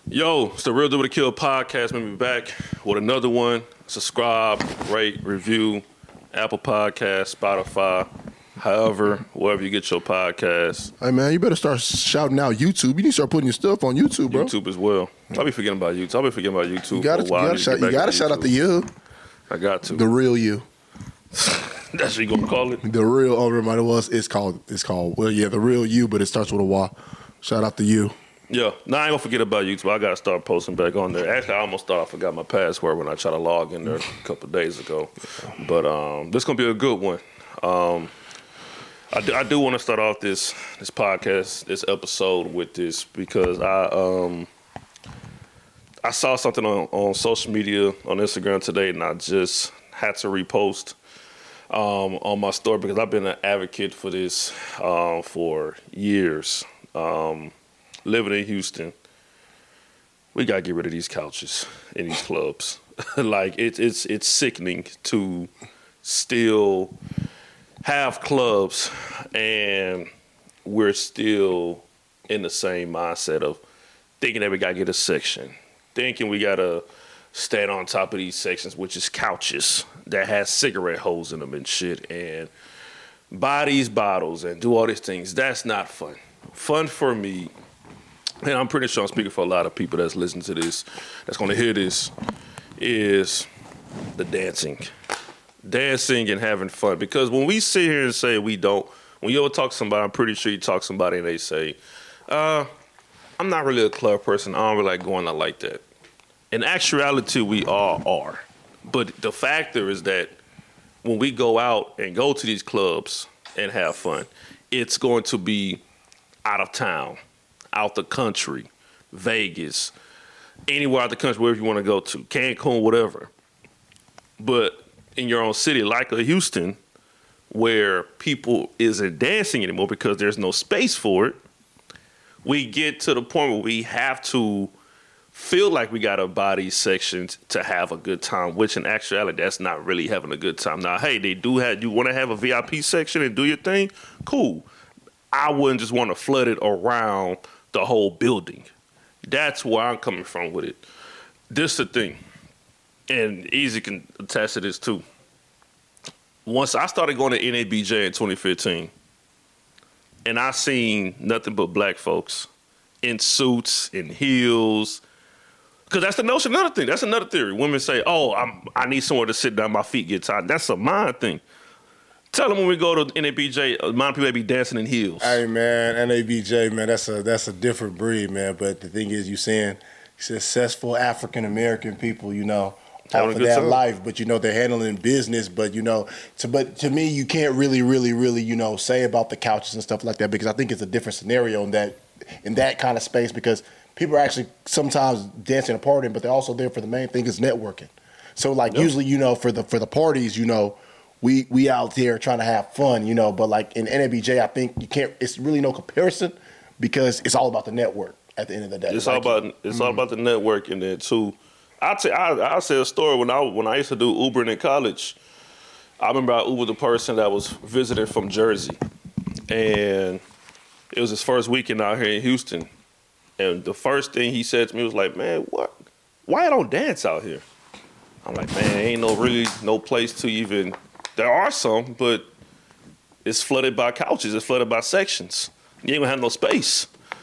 Yo, it's the Real Deal with a Kill podcast. We'll be back with another one. Subscribe, rate, review, Apple Podcasts, Spotify, however, wherever you get your podcasts. Hey, man, you better start shouting out YouTube. You need to start putting your stuff on YouTube, bro. YouTube as well. I'll be forgetting about YouTube. You gotta shout out the you. I got to. The real you. That's what you gonna call it? The real, reminder was, it's called, well, yeah, the real you, but it starts with a Y. Shout out to you. Yeah. Nah, I ain't gonna forget about YouTube. I gotta start posting back on there. Actually, I almost thought I forgot my password when I tried to log in there a couple of days ago. But this gonna be a good one. I do want to start off this podcast, this episode with this because I saw something on social media on Instagram today, and I just had to repost on my story because I've been an advocate for this for years. Living in Houston, we gotta get rid of these couches in these clubs. Like it's sickening to still have clubs and we're still in the same mindset of thinking that we gotta get a section, thinking we gotta stand on top of these sections, which is couches that has cigarette holes in them and shit, and buy these bottles and do all these things. That's not fun. Fun for me, and I'm pretty sure I'm speaking for a lot of people that's listening to this, that's going to hear this, is the dancing. Dancing and having fun. Because when we sit here and say we don't, when you ever talk to somebody, I'm pretty sure you talk to somebody and they say, I'm not really a club person. I don't really like going out like that. In actuality, we all are. But the factor is that when we go out and go to these clubs and have fun, it's going to be out of town, out the country, Vegas, anywhere out the country, wherever you want to go to, Cancun, whatever. But in your own city, like a Houston, where people isn't dancing anymore because there's no space for it, we get to the point where we have to feel like we got to buy these sections to have a good time, which in actuality, that's not really having a good time. Now, hey, they do have, you want to have a VIP section and do your thing? Cool. I wouldn't just want to flood it around the whole building. That's where I'm coming from with it. This is the thing, and Easy can attest to this too. Once I started going to NABJ in 2015, and I seen nothing but black folks in suits, in heels, because that's the notion. Another thing, that's another theory. Women say, "Oh, I need somewhere to sit down. My feet get tired." That's a mind thing. Tell them when we go to NABJ, a lot of people be dancing in heels. Hey, man, NABJ, man, that's a different breed, man. But the thing is, you saying successful African-American people, you know, off of that life, but, you know, they're handling business. But, you know, but to me, you can't really, you know, say about the couches and stuff like that, because I think it's a different scenario in that kind of space, because people are actually sometimes dancing and partying, but they're also there for the main thing is networking. So, like, usually, you know, for the parties, you know, we out there trying to have fun, you know, but like in NABJ, I think it's really no comparison because it's all about the network at the end of the day. It's all about the network, and then too. I'll say a story when I used to do Ubering in college. I remember I Ubered the person that was visiting from Jersey, and it was his first weekend out here in Houston. And the first thing he said to me was like, "Man, what? Why I don't dance out here?" I'm like, "Man, ain't no place to even." There are some, but it's flooded by couches. It's flooded by sections. You ain't gonna have no space.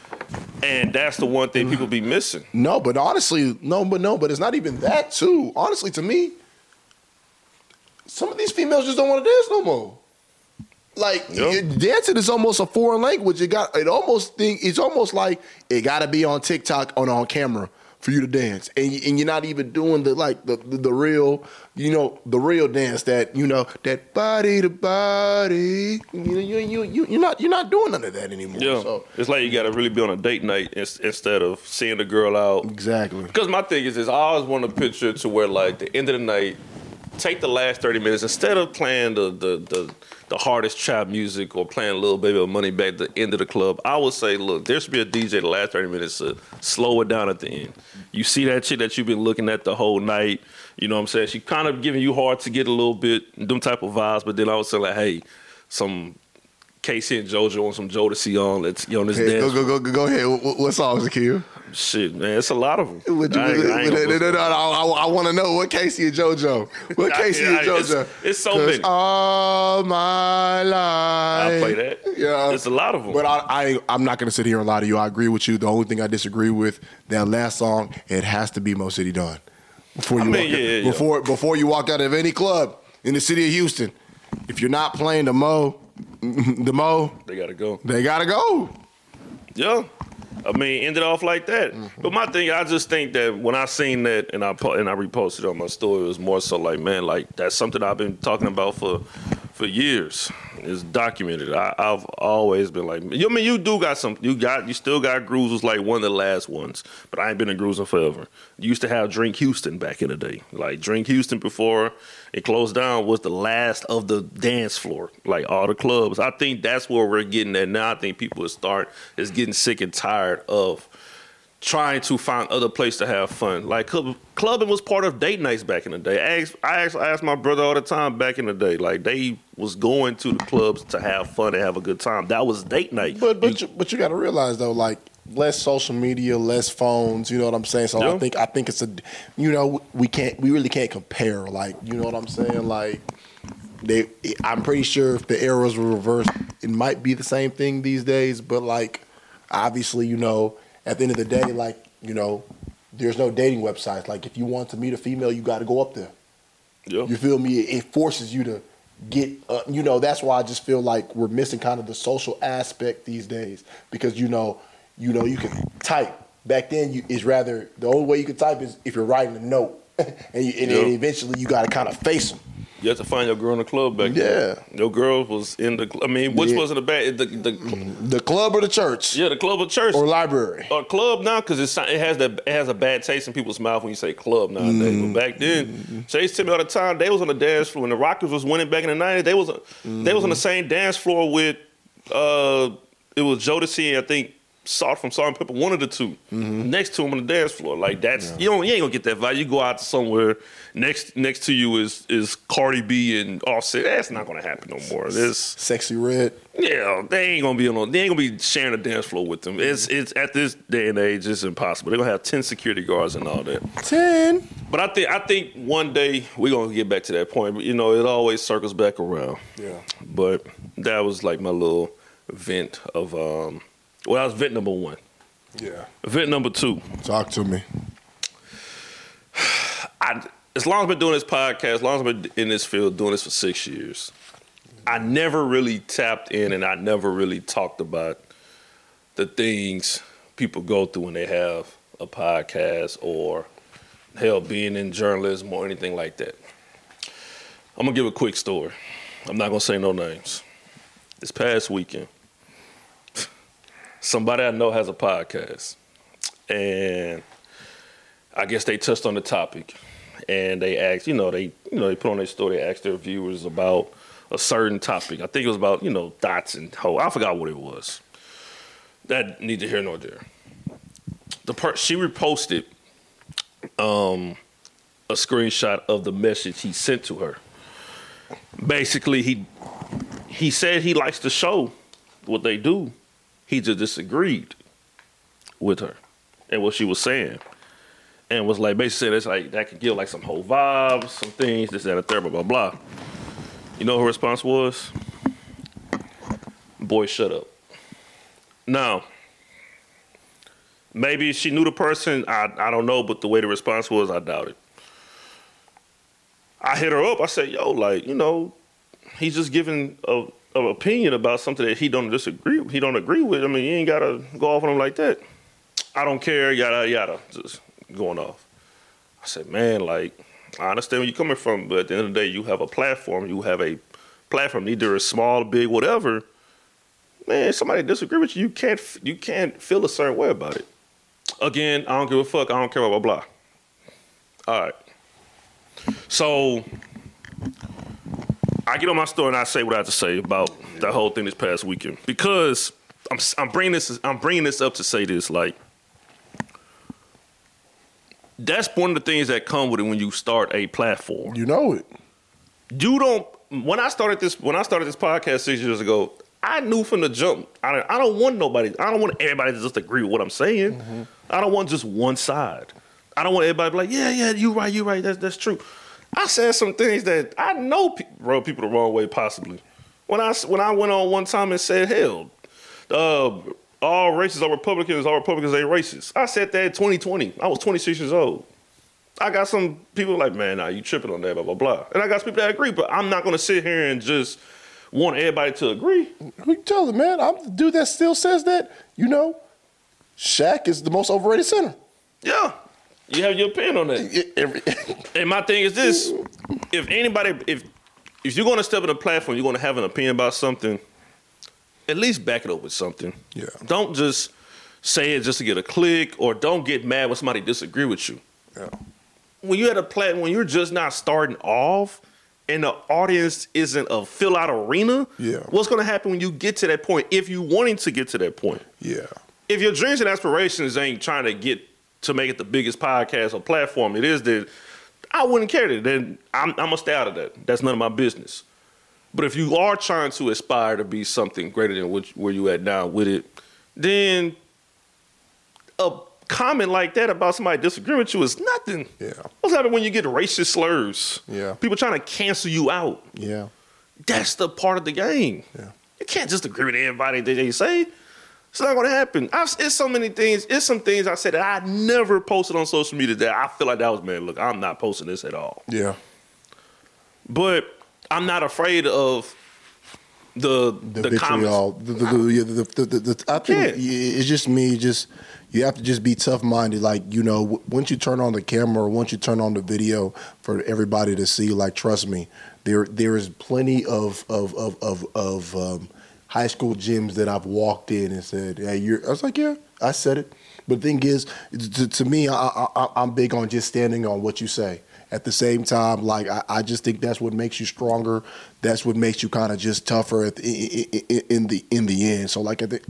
And that's the one thing people be missing. No, but honestly, but it's not even that too. Honestly, to me, some of these females just don't want to dance no more. Like, dancing is almost a foreign language. It's almost like it gotta be on TikTok on camera for you to dance, and you're not even doing the real, you know, the real dance that, you know, that body to body. You're not doing none of that anymore. Yeah, so it's like you got to really be on a date night instead of seeing the girl out. Exactly. Because my thing is I always want a picture to where, like, the end of the night, take the last 30 minutes instead of playing the hardest trap music or playing Lil Baby or Money Back at the end of the club. I would say, look, there should be a DJ the last 30 minutes to slow it down at the end. You see that chick that you've been looking at the whole night, you know what I'm saying? She kind of giving you hard to get a little bit, them type of vibes, but then I would say, like, hey, some Casey and JoJo on some Jodeci on. Let's on this Hey, dance. go ahead. What songs, Akil? Shit, man, it's a lot of them. I want to know what Casey and JoJo. What Casey and JoJo? It's so many. All my life. I'll play that. Yeah, it's a lot of them. But I'm not going to sit here and lie to you. I agree with you. The only thing I disagree with that last song, it has to be Mo City Dawn. Before you walk out of any club in the city of Houston, if you're not playing the Mo, they gotta go. They gotta go. Yeah. I mean, ended off like that. Mm-hmm. But my thing, I just think that when I seen that and I reposted it on my story, it was more so like, man, like that's something I've been talking about for years. It's documented. I've always been like, I mean, you still got Grooves was like one of the last ones, but I ain't been in Grooves in forever. You used to have Drink Houston back in the day. Like Drink Houston before it closed down was the last of the dance floor, like all the clubs. I think that's where we're getting at now. I think people is getting sick and tired of trying to find other place to have fun. Like clubbing was part of date nights back in the day. I asked my brother all the time back in the day. Like they was going to the clubs to have fun and have a good time. That was date night. But you got to realize though, like less social media, less phones. You know what I'm saying? So yeah. I think it's we really can't compare. Like you know what I'm saying? Like I'm pretty sure if the eras were reversed, it might be the same thing these days. But like obviously, at the end of the day, like, there's no dating websites. Like, if you want to meet a female, you got to go up there. Yeah. You feel me? It forces you to get, that's why I just feel like we're missing kind of the social aspect these days. Because, you can type. Back then, the only way you can type is if you're writing a note. and eventually you got to kind of face them. You have to find your girl in the club back then. Yeah. Your girl was in the which wasn't a bad the club or the church? Yeah, the club or church. Or library. Or club now because it has a bad taste in people's mouth when you say club nowadays. But back then, Chase tell me all the time, they was on the dance floor when the Rockets was winning back in the 90s. They was on the same dance floor with it was Jodeci and I think Salt from Salt and Pepper, one of the two, next to him on the dance floor. Like that's you ain't gonna get that vibe. You go out to somewhere next to you is Cardi B and Offset. That's not gonna happen no more. This Sexy Red. Yeah, they ain't gonna be sharing a dance floor with them. It's at this day and age, it's impossible. They're gonna have 10 security guards and all that. 10. But I think one day we're gonna get back to that point. But it always circles back around. Yeah. But that was like my little vent of that was vent number 1. Yeah. Vent number 2. Talk to me. As long as I've been doing this podcast, as long as I've been in this field doing this for 6 years, I never really tapped in and I never really talked about the things people go through when they have a podcast or, hell, being in journalism or anything like that. I'm going to give a quick story. I'm not going to say no names. This past weekend, somebody I know has a podcast, and I guess they touched on the topic, and they asked, they put on their story, they asked their viewers about a certain topic. I think it was about, dots and hoes. I forgot what it was. That neither here nor there. She reposted a screenshot of the message he sent to her. Basically, he said he likes the show, what they do. He just disagreed with her and what she was saying. And was like, basically saying it's like that could give like some whole vibes, some things, this, that, and the third, blah, blah, blah. You know what her response was? Boy, shut up. Now, maybe she knew the person, I don't know, but the way the response was, I doubt it. I hit her up, I said, he's just giving an opinion about something that he don't agree with. I mean, you ain't gotta go off on him like that. I don't care, yada yada, just going off. I said, man, like, I understand where you're coming from, but at the end of the day, you have a platform. Either it's small, big, whatever. Man, if somebody disagree with you, you can't feel a certain way about it. Again, I don't give a fuck. I don't care, blah, blah, blah. All right. So I get on my story and I say what I have to say about that whole thing this past weekend, because I'm bringing this up to say this, like, that's one of the things that come with it when you start a platform. You know it. You don't. When I started this podcast 6 years ago, I knew from the jump. I don't want everybody to just agree with what I'm saying. Mm-hmm. I don't want just one side. I don't want everybody to be like, yeah, you right. That's true. I said some things that I know rub people the wrong way, possibly. When I went on one time and said, hell, all racists are Republicans ain't racist. I said that in 2020. I was 26 years old. I got some people like, man, nah, you tripping on that, blah, blah, blah. And I got some people that agree, but I'm not going to sit here and just want everybody to agree. Who you telling, man? I'm the dude that still says that, Shaq is the most overrated center. Yeah. You have your opinion on that. And my thing is this. If you're going to step on a platform, you're going to have an opinion about something, at least back it up with something. Yeah. Don't just say it just to get a click, or don't get mad when somebody disagree with you. Yeah. When you're at a platform, when you're just not starting off and the audience isn't a fill-out arena, what's going to happen when you get to that point, if you wanting to get to that point? Yeah. If your dreams and aspirations ain't trying to get to make it the biggest podcast or platform it is, then I wouldn't care. Then I'm going to stay out of that. That's none of my business. But if you are trying to aspire to be something greater than where you at now with it, then a comment like that about somebody disagreeing with you is nothing. Yeah. What's happening when you get racist slurs? Yeah. People trying to cancel you out. Yeah. That's the part of the game. Yeah. You can't just agree with everybody that they say. It's not going to happen. It's so many things. It's some things I said that I never posted on social media that I feel like that was, man, look, I'm not posting this at all. Yeah. But I'm not afraid of the vitriol. I think it's just me. You have to just be tough-minded. Like, once you turn on the camera or once you turn on the video for everybody to see, like, trust me, there is plenty of high school gyms that I've walked in and said, hey, I was like, yeah, I said it. But the thing is, to me, I'm big on just standing on what you say. At the same time, like, I just think that's what makes you stronger. That's what makes you kind of just tougher in the end. So,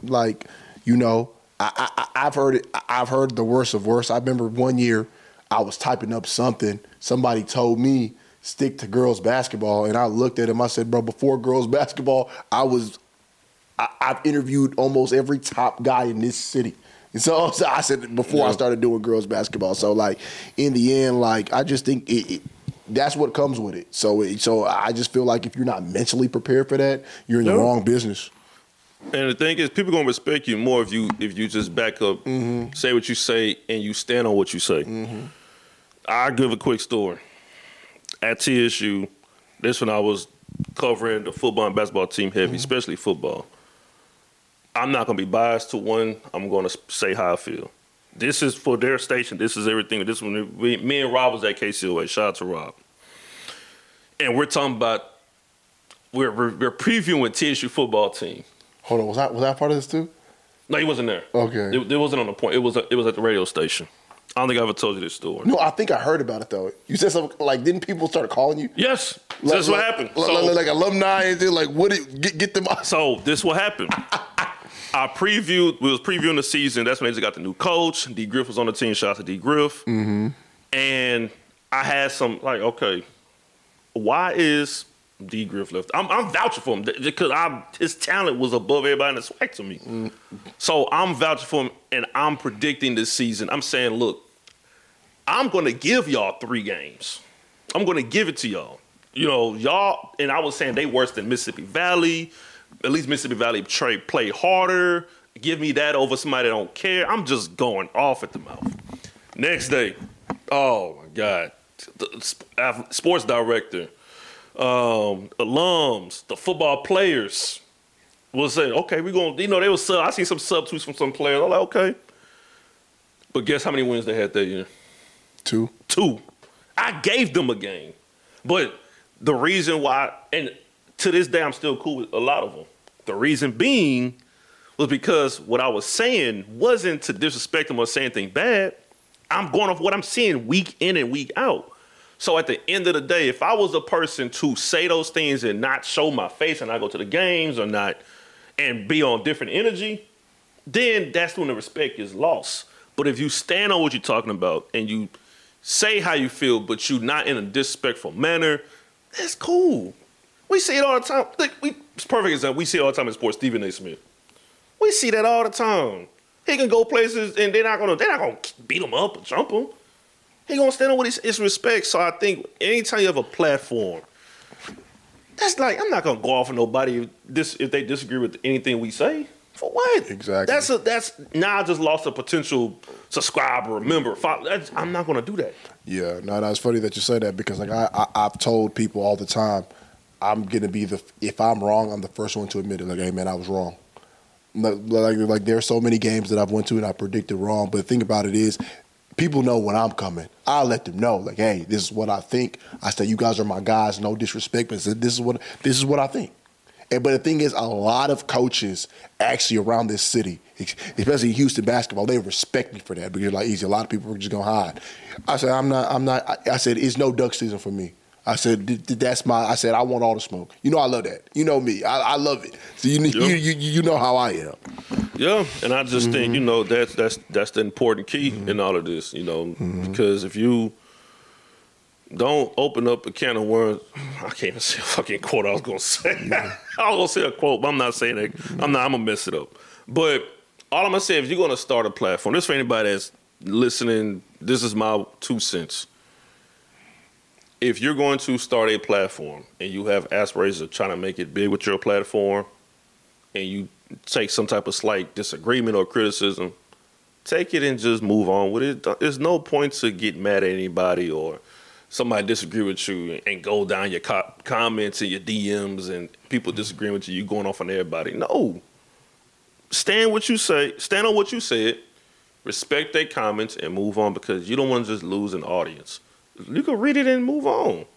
I've heard it. I've heard the worst of worst. I remember one year I was typing up something. Somebody told me stick to girls basketball, and I looked at him. I said, bro, before girls basketball, I've interviewed almost every top guy in this city. And so I said before I started doing girls basketball. So, like, in the end, like, I just think that's what comes with it. So I just feel like if you're not mentally prepared for that, you're in the wrong business. And the thing is, people gonna respect you more if you just back up, say what you say, and you stand on what you say. Mm-hmm. I'll give a quick story. At TSU, this when I was covering the football and basketball team heavy, especially football. I'm not going to be biased to one. I'm going to say how I feel. This is for their station. This is everything. This one, me and Rob was at KCOA. Shout out to Rob. And we're talking about we're previewing TSU football team. Hold on, was that part of this too? No, he wasn't there. Okay, it wasn't on the point. It was at the radio station. I don't think I ever told you this story. No, I think I heard about it though. You said something like, didn't people start calling you? Yes, that's what happened. Like alumni and thing. Like, what did get them out? So this what happened. We was previewing the season. That's when they just got the new coach. D. Griff was on the team. Shout out to D. Griff. Mm-hmm. And I had some, like, okay, why is D. Griff left? I'm vouching for him because his talent was above everybody in the swag to me. Mm-hmm. So I'm vouching for him, and I'm predicting this season. I'm saying, look, I'm going to give y'all 3 games. I'm going to give it to y'all. Y'all, and I was saying they worse than Mississippi Valley. At least Mississippi Valley play harder. Give me that over somebody that don't care. I'm just going off at the mouth. Next day, oh my God, the sports director, alums, the football players was saying, okay, we're going to, they was sub. I seen some substitutes from some players. I'm like, okay. But guess how many wins they had that year? 2. I gave them a game. But the reason why, and to this day, I'm still cool with a lot of them. The reason being was because what I was saying wasn't to disrespect them or say anything bad. I'm going off what I'm seeing week in and week out. So at the end of the day, if I was a person to say those things and not show my face and not go to the games or not and be on different energy, then that's when the respect is lost. But if you stand on what you're talking about and you say how you feel, but you not in a disrespectful manner, that's cool. We see it all the time. It's a perfect example. We see it all the time in sports. Stephen A. Smith. We see that all the time. He can go places and they're not gonna beat him up or jump him. He gonna stand up with his respect. So I think anytime you have a platform, that's like I'm not gonna go off on nobody if they disagree with anything we say. For what? Exactly. That's now I just lost a potential subscriber, member. I'm not gonna do that. Yeah, no, it's funny that you say that because like I've told people all the time, I'm gonna be if I'm wrong, I'm the first one to admit it. Like, hey man, I was wrong. Like there are so many games that I've went to and I predicted wrong. But the thing about it is, people know when I'm coming. I'll let them know. Like, hey, this is what I think. I say you guys are my guys. No disrespect, but this is what I think. But the thing is, a lot of coaches actually around this city, especially Houston basketball, they respect me for that because like easy. A lot of people are just gonna hide. I said I'm not. I said it's no duck season for me. I said I said I want all the smoke. You know I love that. You know me. I love it. So you know how I am. Yeah, and I just think that's the important key in all of this. Because if you don't open up a can of worms, I can't even say a fucking quote I was gonna say. I was gonna say a quote, but I'm not saying that. I'm gonna mess it up. But all I'm gonna say, if you're gonna start a platform, this for anybody that's listening. This is my 2 cents. If you're going to start a platform and you have aspirations of trying to make it big with your platform and you take some type of slight disagreement or criticism, take it and just move on with it. There's no point to get mad at anybody or somebody disagree with you and go down your comments and your DMs and people disagreeing with you going off on everybody. No. Stand on what you said, respect their comments and move on because you don't want to just lose an audience. You can read it and move on.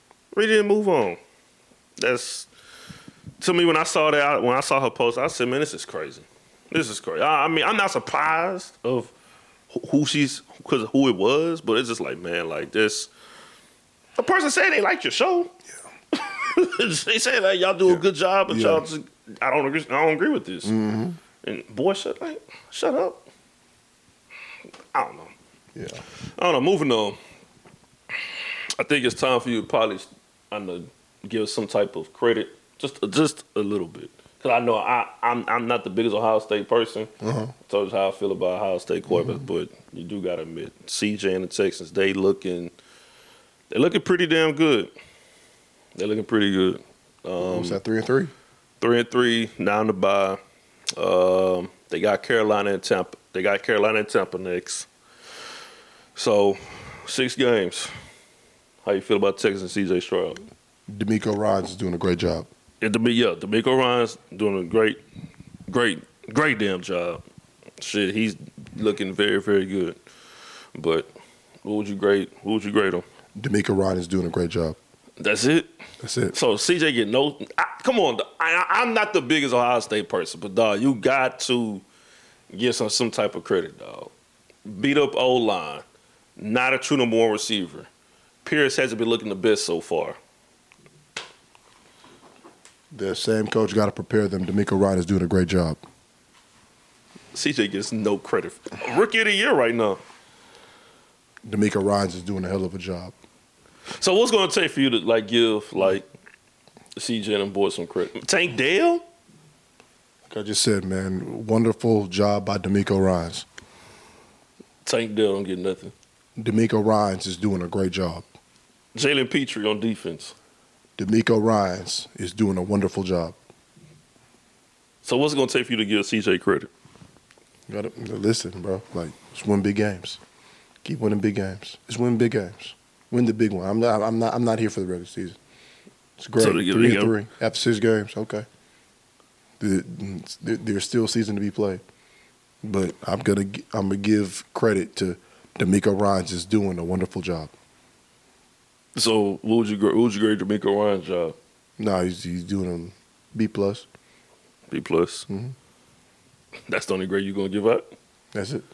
That's, to me, when I saw her post, I said, man, this is crazy. I mean, I'm not surprised of because of who it was, but it's just like, man, like this. A person said they liked your show. Yeah. They said like y'all do a good job, but y'all just, I don't agree with this. Mm-hmm. And boy, shut up. I don't know. Yeah. I don't know. Moving on. I think it's time for you to probably give some type of credit, just a little bit, because I know I'm not the biggest Ohio State person. I told you how I feel about Ohio State quarterbacks, but you do gotta admit, CJ and the Texans, they're looking pretty damn good. They're looking pretty good. What's that? 3-3. 3-3 now in the bye. They got Carolina and Tampa next. So 6 games. How you feel about Texas and C.J. Stroud? DeMeco Ryans is doing a great job. DeMeco Ryans doing a great damn job. Shit, he's looking very, very good. But what would you grade him? DeMeco Ryans is doing a great job. That's it? That's it. So C.J. get no... come on. I'm not the biggest Ohio State person, but, dog, you got to give some type of credit, dog. Beat up O-line. Not a true number 1 receiver. Pierce hasn't been looking the best so far. The same coach got to prepare them. DeMeco Ryans is doing a great job. CJ gets no credit. Rookie of the year right now. DeMeco Ryans is doing a hell of a job. So what's going to take for you to give CJ and them boys some credit? Tank Dell? Like I just said, man, wonderful job by DeMeco Ryans. Tank Dell don't get nothing. DeMeco Ryans is doing a great job. Jalen Petrie on defense. DeMeco Ryans is doing a wonderful job. So what's it going to take for you to give CJ credit? You got to listen, bro. Like, just win big games. Keep winning big games. Just win big games. Win the big one. I'm not here for the regular season. It's great. So 3-3 after 6 games. Okay. There's still a season to be played, but I'm gonna give credit to DeMeco Ryans is doing a wonderful job. So what would you grade DeMeco Ryans' job? No, he's doing a B+. B+. Mm-hmm. That's the only grade you're gonna give out? That's it.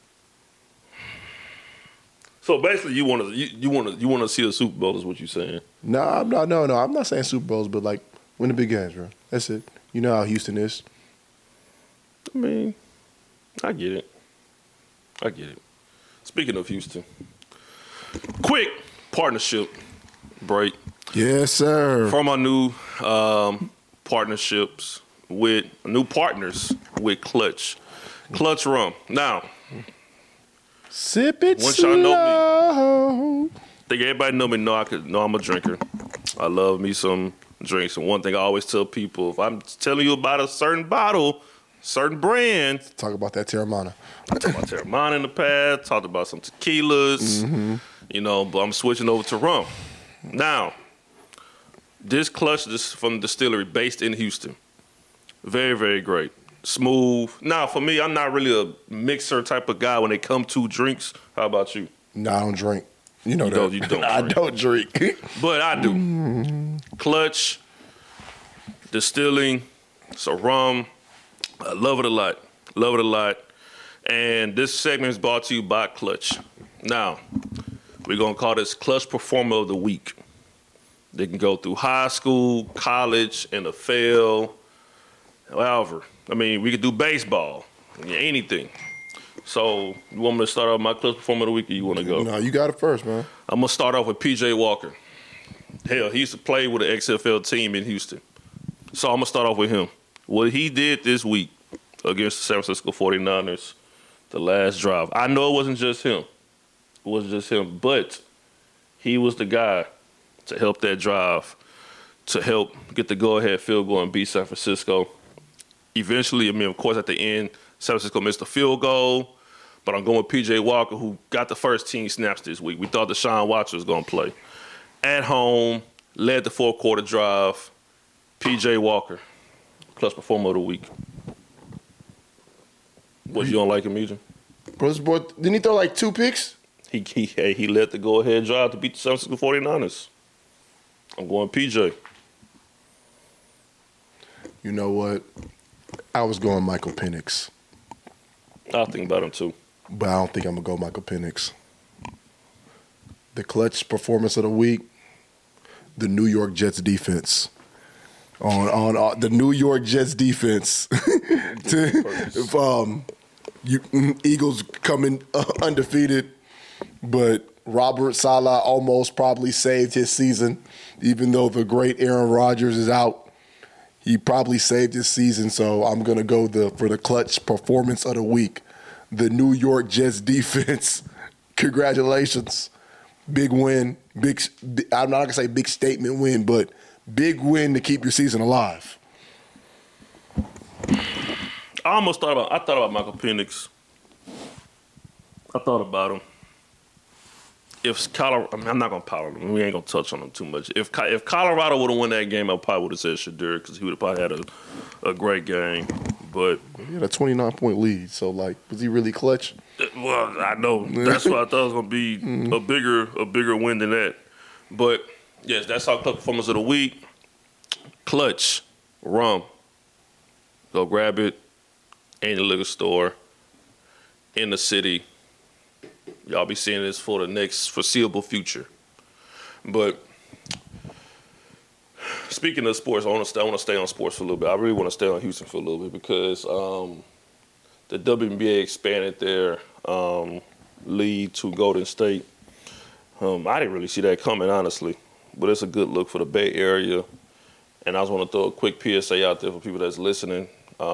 So basically, you want to see a Super Bowl is what you're saying? No, I'm not saying Super Bowls, but like win the big games, bro. That's it. You know how Houston is. I mean, I get it. Speaking of Houston, quick partnership break. Yes, sir. From our new partners with Clutch. Clutch rum. Now, sip it once slow. y'all know me, I think everybody know me. Know I'm a drinker. I love me some drinks. And one thing I always tell people, if I'm telling you about a certain bottle, certain brand. Talk about that Teremana. I talked about Teremana in the past. Talked about some tequilas. But I'm switching over to rum. Now, this Clutch is from the distillery based in Houston. Very, very great. Smooth. Now, for me, I'm not really a mixer type of guy when it comes to drinks. How about you? No, I don't drink. You know that. You don't I don't drink. But I do. Clutch, distilling, it's a rum. I love it a lot. Love it a lot. And this segment is brought to you by Clutch. Now, we're going to call this Clutch Performer of the Week. They can go through high school, college, NFL, however. I mean, we could do baseball, anything. So, you want me to start off my Clutch Performer of the Week, or you want to go? No, you got it first, man. I'm going to start off with P.J. Walker. Hell, he used to play with an XFL team in Houston. So, I'm going to start off with him. What he did this week against the San Francisco 49ers, the last drive. I know it wasn't just him. It wasn't just him, but he was the guy to help that drive, to help get the go-ahead field goal and beat San Francisco. Eventually, of course, at the end, San Francisco missed a field goal, but I'm going with P.J. Walker, who got the first team snaps this week. We thought Deshaun Watson was going to play. At home, led the fourth-quarter drive. P.J. Walker, Clutch Performer of the Week. What, you don't like him either? Boy, didn't he throw like 2 picks? He led the go-ahead drive to beat the San Francisco 49ers. I'm going PJ. You know what? I was going Michael Penix. I think about him too. But I don't think I'm going to go Michael Penix. The Clutch Performance of the Week, the New York Jets defense. On the New York Jets defense. Eagles coming undefeated, but Robert Saleh almost probably saved his season, even though the great Aaron Rodgers is out. He probably saved his season, so I'm going to go for the Clutch Performance of the Week, the New York Jets defense. Congratulations. Big win. I'm not going to say big statement win, but big win to keep your season alive. I thought about Michael Penix. I thought about him. If Colorado, I'm not gonna pile on him. We ain't gonna touch on him too much. If Colorado would have won that game, I probably would have said Shedeur because he would have probably had a great game. But he had a 29-point lead. So was he really clutch? Well, I know that's what I thought it was gonna be a bigger win than that. But yes, that's our Clutch Performance of the Week. Clutch rum. Go grab it in the liquor store in the city. Y'all be seeing this for the next foreseeable future. But speaking of sports, I want to stay on sports for a little bit. I really want to stay on Houston for a little bit because the WNBA expanded their lead to Golden State. I didn't really see that coming, honestly, but it's a good look for the Bay Area. And I just want to throw a quick PSA out there for people that's listening.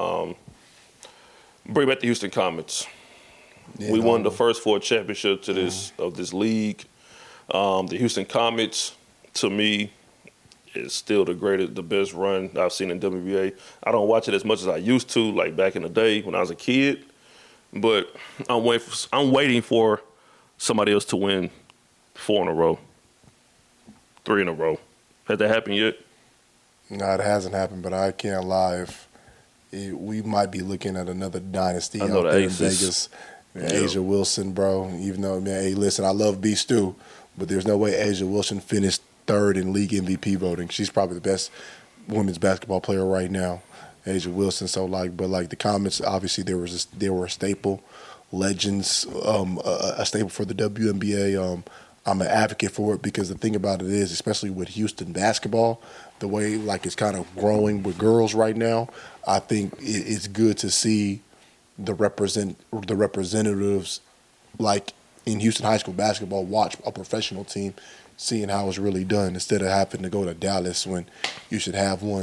Bring back the Houston Comets. Yeah, we won the first 4 championships of this league. The Houston Comets, to me, is still the best run I've seen in WNBA. I don't watch it as much as I used to, like back in the day when I was a kid. But I'm waiting for somebody else to win 4 in a row, 3 in a row. Has that happened yet? No, it hasn't happened, but I can't lie. We might be looking at another dynasty out there in Vegas. Man, yeah. A'ja Wilson, bro. Even though, hey, listen, I love B. Stu, but there's no way A'ja Wilson finished 3rd in league MVP voting. She's probably the best women's basketball player right now, A'ja Wilson. So, but the Comets, obviously, they were a staple, legends, a staple for the WNBA. I'm an advocate for it because the thing about it is, especially with Houston basketball, the way it's kind of growing with girls right now, I think it's good to see the representatives in Houston high school basketball watch a professional team, seeing how it's really done instead of having to go to Dallas when you should have one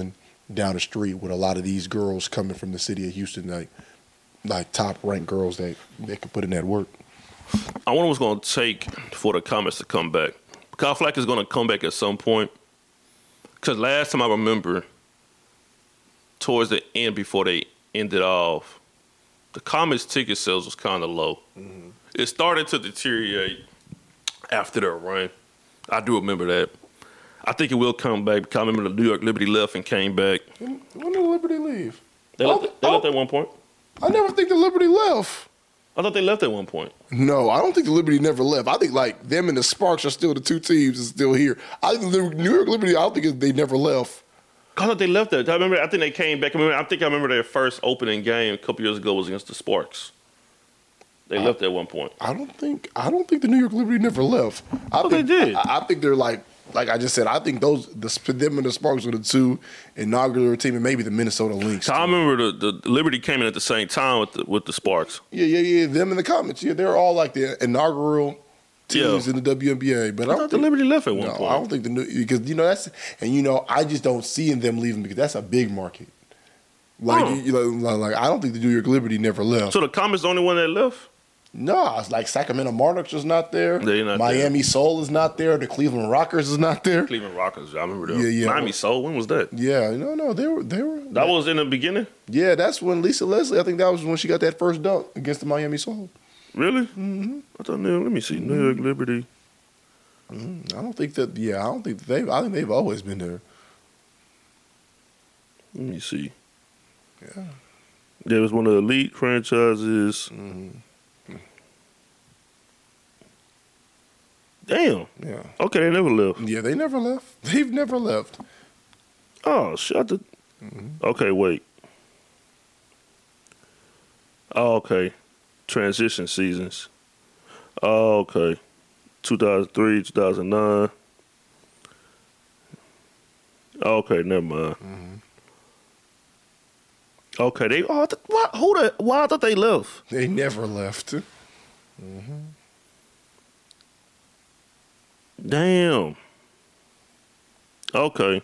down the street with a lot of these girls coming from the city of Houston, like top ranked girls that could put in that work. I wonder what's going to take for the Comets to come back. Kyle Flack is going to come back at some point. Because last time I remember, towards the end before they ended off, the Comets ticket sales was kind of low. Mm-hmm. It started to deteriorate after their run. I do remember that. I think it will come back because I remember the New York Liberty left and came back. When did Liberty leave? They left at one point. I never think the Liberty left. I thought they left at one point. No, I don't think the Liberty never left. I think like them and the Sparks are still the two teams that's still here. I think the New York Liberty, I don't think they never left. I thought they left that. I think they came back. I remember their first opening game a couple years ago was against the Sparks. They left at one point. I don't think the New York Liberty never left. I think they did. I think they're like I just said, I think them and the Sparks were the two inaugural team, and maybe the Minnesota Lynx. So I remember the Liberty came in at the same time with the Sparks. Yeah. Them and the Comets. Yeah, they're all like the inaugural teams in the WNBA. But I thought the Liberty left at one point. I don't think because I just don't see them leaving because that's a big market. Like I don't think the New York Liberty never left. So the Comets the only one that left? No, it's like Sacramento Monarchs is not there. They're not Miami Soul is not there. The Cleveland Rockers is not there. Cleveland Rockers, I remember them. Yeah. Miami Soul, when was that? Yeah, no, they were. That was in the beginning? Yeah, that's when Lisa Leslie, I think that was when she got that first dunk against the Miami Soul. Really? Mm-hmm. I thought, let me see, New York Liberty. Mm-hmm. I think they've always been there. Let me see. Yeah. There was one of the elite franchises. Mm-hmm. Damn. Yeah. Okay, they never left. Yeah, they never left. They've never left. Oh, shit. Mm-hmm. Okay, wait. Oh, okay. Transition seasons. Oh, okay. 2003, 2009. Okay, never mind. Mm-hmm. Okay, why I thought they left? They never left. Mm-hmm. Damn. Okay.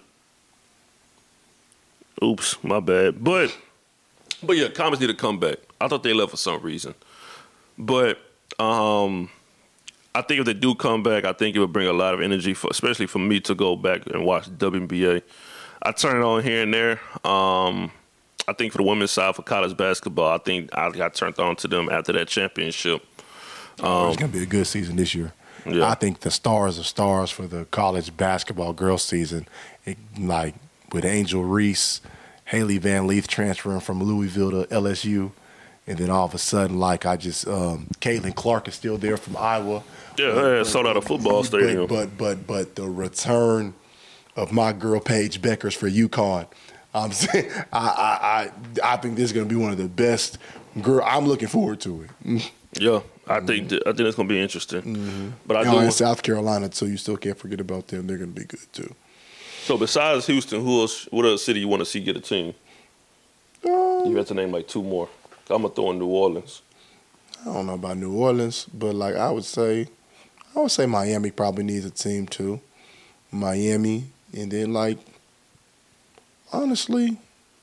Oops, my bad. But yeah, Comets need to come back. I thought they left for some reason. But I think if they do come back, I think it would bring a lot of energy, especially for me to go back and watch WNBA. I turn it on here and there. I think for the women's side, for college basketball, I think I got turned on to them after that championship. It's going to be a good season this year. Yeah. I think the stars of stars for the college basketball girls season, like with Angel Reese, Haley Van Leith transferring from Louisville to LSU, and then all of a sudden, Caitlin Clark is still there from Iowa. Yeah, sold out a football stadium. But the return of my girl Paige Beckers for UConn, I'm saying I think this is going to be one of the best. I'm looking forward to it. Yeah. I think it's going to be interesting. Mm-hmm. But in South Carolina, too, you still can't forget about them. They're going to be good, too. So besides Houston, what other city you want to see get a team? You have to name like two more. I'm going to throw in New Orleans. I don't know about New Orleans, but I would say Miami probably needs a team, too. Miami. And then, honestly,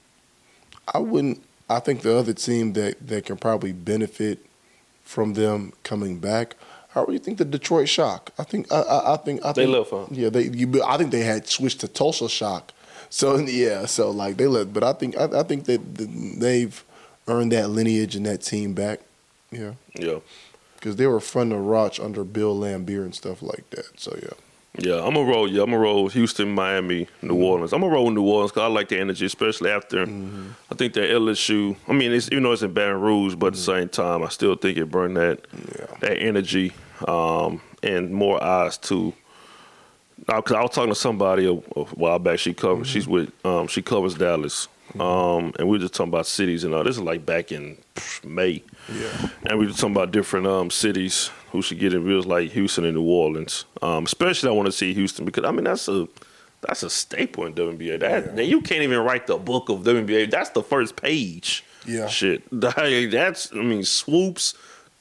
I think the other team that can probably benefit from them coming back. How do you think the Detroit Shock? I think they left, huh? Yeah, I think they had switched to Tulsa Shock. So they left, but I think that they've earned that lineage and that team back. Yeah. Yeah. Because they were front of Roch under Bill Laimbeer and stuff like that. So yeah. Yeah, I'm gonna roll Houston, Miami, New Orleans. I'm gonna roll New Orleans because I like the energy, especially after. I think that LSU. I mean, it's it's in Baton Rouge, but at the same time, I still think it bring that energy and more eyes to. Because I was talking to somebody a while back. She covers. She's with. She covers Dallas. And we were just talking about cities and this is like back in May. Yeah. And we were talking about different cities who should get in. It was like Houston and New Orleans. Especially I want to see Houston because that's a staple in WNBA. That you can't even write the book of WNBA. That's the first page. Yeah. Shit. Swoops.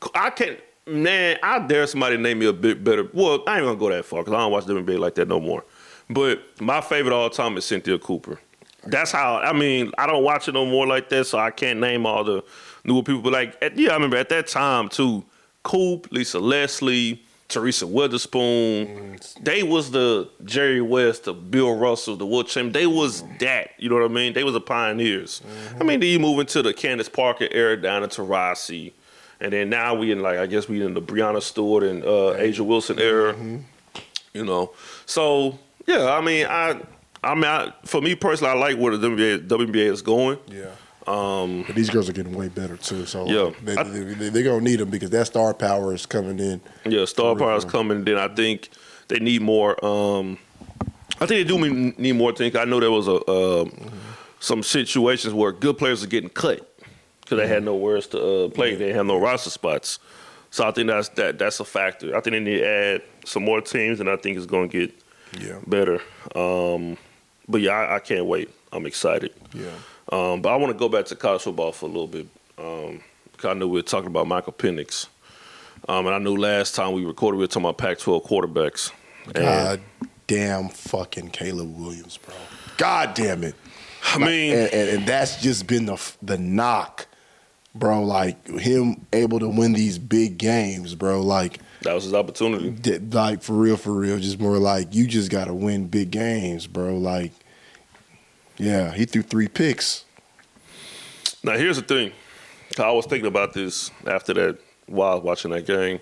I dare somebody to name me a bit better. Well, I ain't gonna go that far because I don't watch WNBA like that no more. But my favorite all time is Cynthia Cooper. That's how. I mean, I don't watch it no more like that, so I can't name all the newer people. But I remember at that time too. Coop, Lisa Leslie, Teresa Witherspoon. They was the Jerry West, the Bill Russell, the Will Chamberlain. They was that. You know what I mean? They was the pioneers. I mean, then you move into the Candace Parker era down to Taurasi. And then now we in the Breonna Stewart and Asia Wilson era. You know. So, yeah, I mean, for me personally, I like where the WNBA is going. Yeah. But these girls are getting way better too, so yeah. they're gonna need them because that star power is coming in. Yeah, star power is coming in. I think they need more. I think they do need more things. I know there was some situations where good players are getting cut because they had nowhere else to play. They had no roster spots. So I think that's a factor. I think they need to add some more teams, and I think it's going to get better. But yeah, I can't wait. I'm excited. Yeah. But I want to go back to college football for a little bit. Because I knew we were talking about Michael Penix. And I knew last time we recorded, we were talking about Pac-12 quarterbacks. God damn fucking Caleb Williams, bro. God damn it. I mean. And that's just been the knock, bro. Like, him able to win these big games, bro. Like. That was his opportunity. Like, for real. Just more like, you just got to win big games, bro. Like. Yeah, he threw 3 picks. Now, here's the thing. I was thinking about this after that while I was watching that game.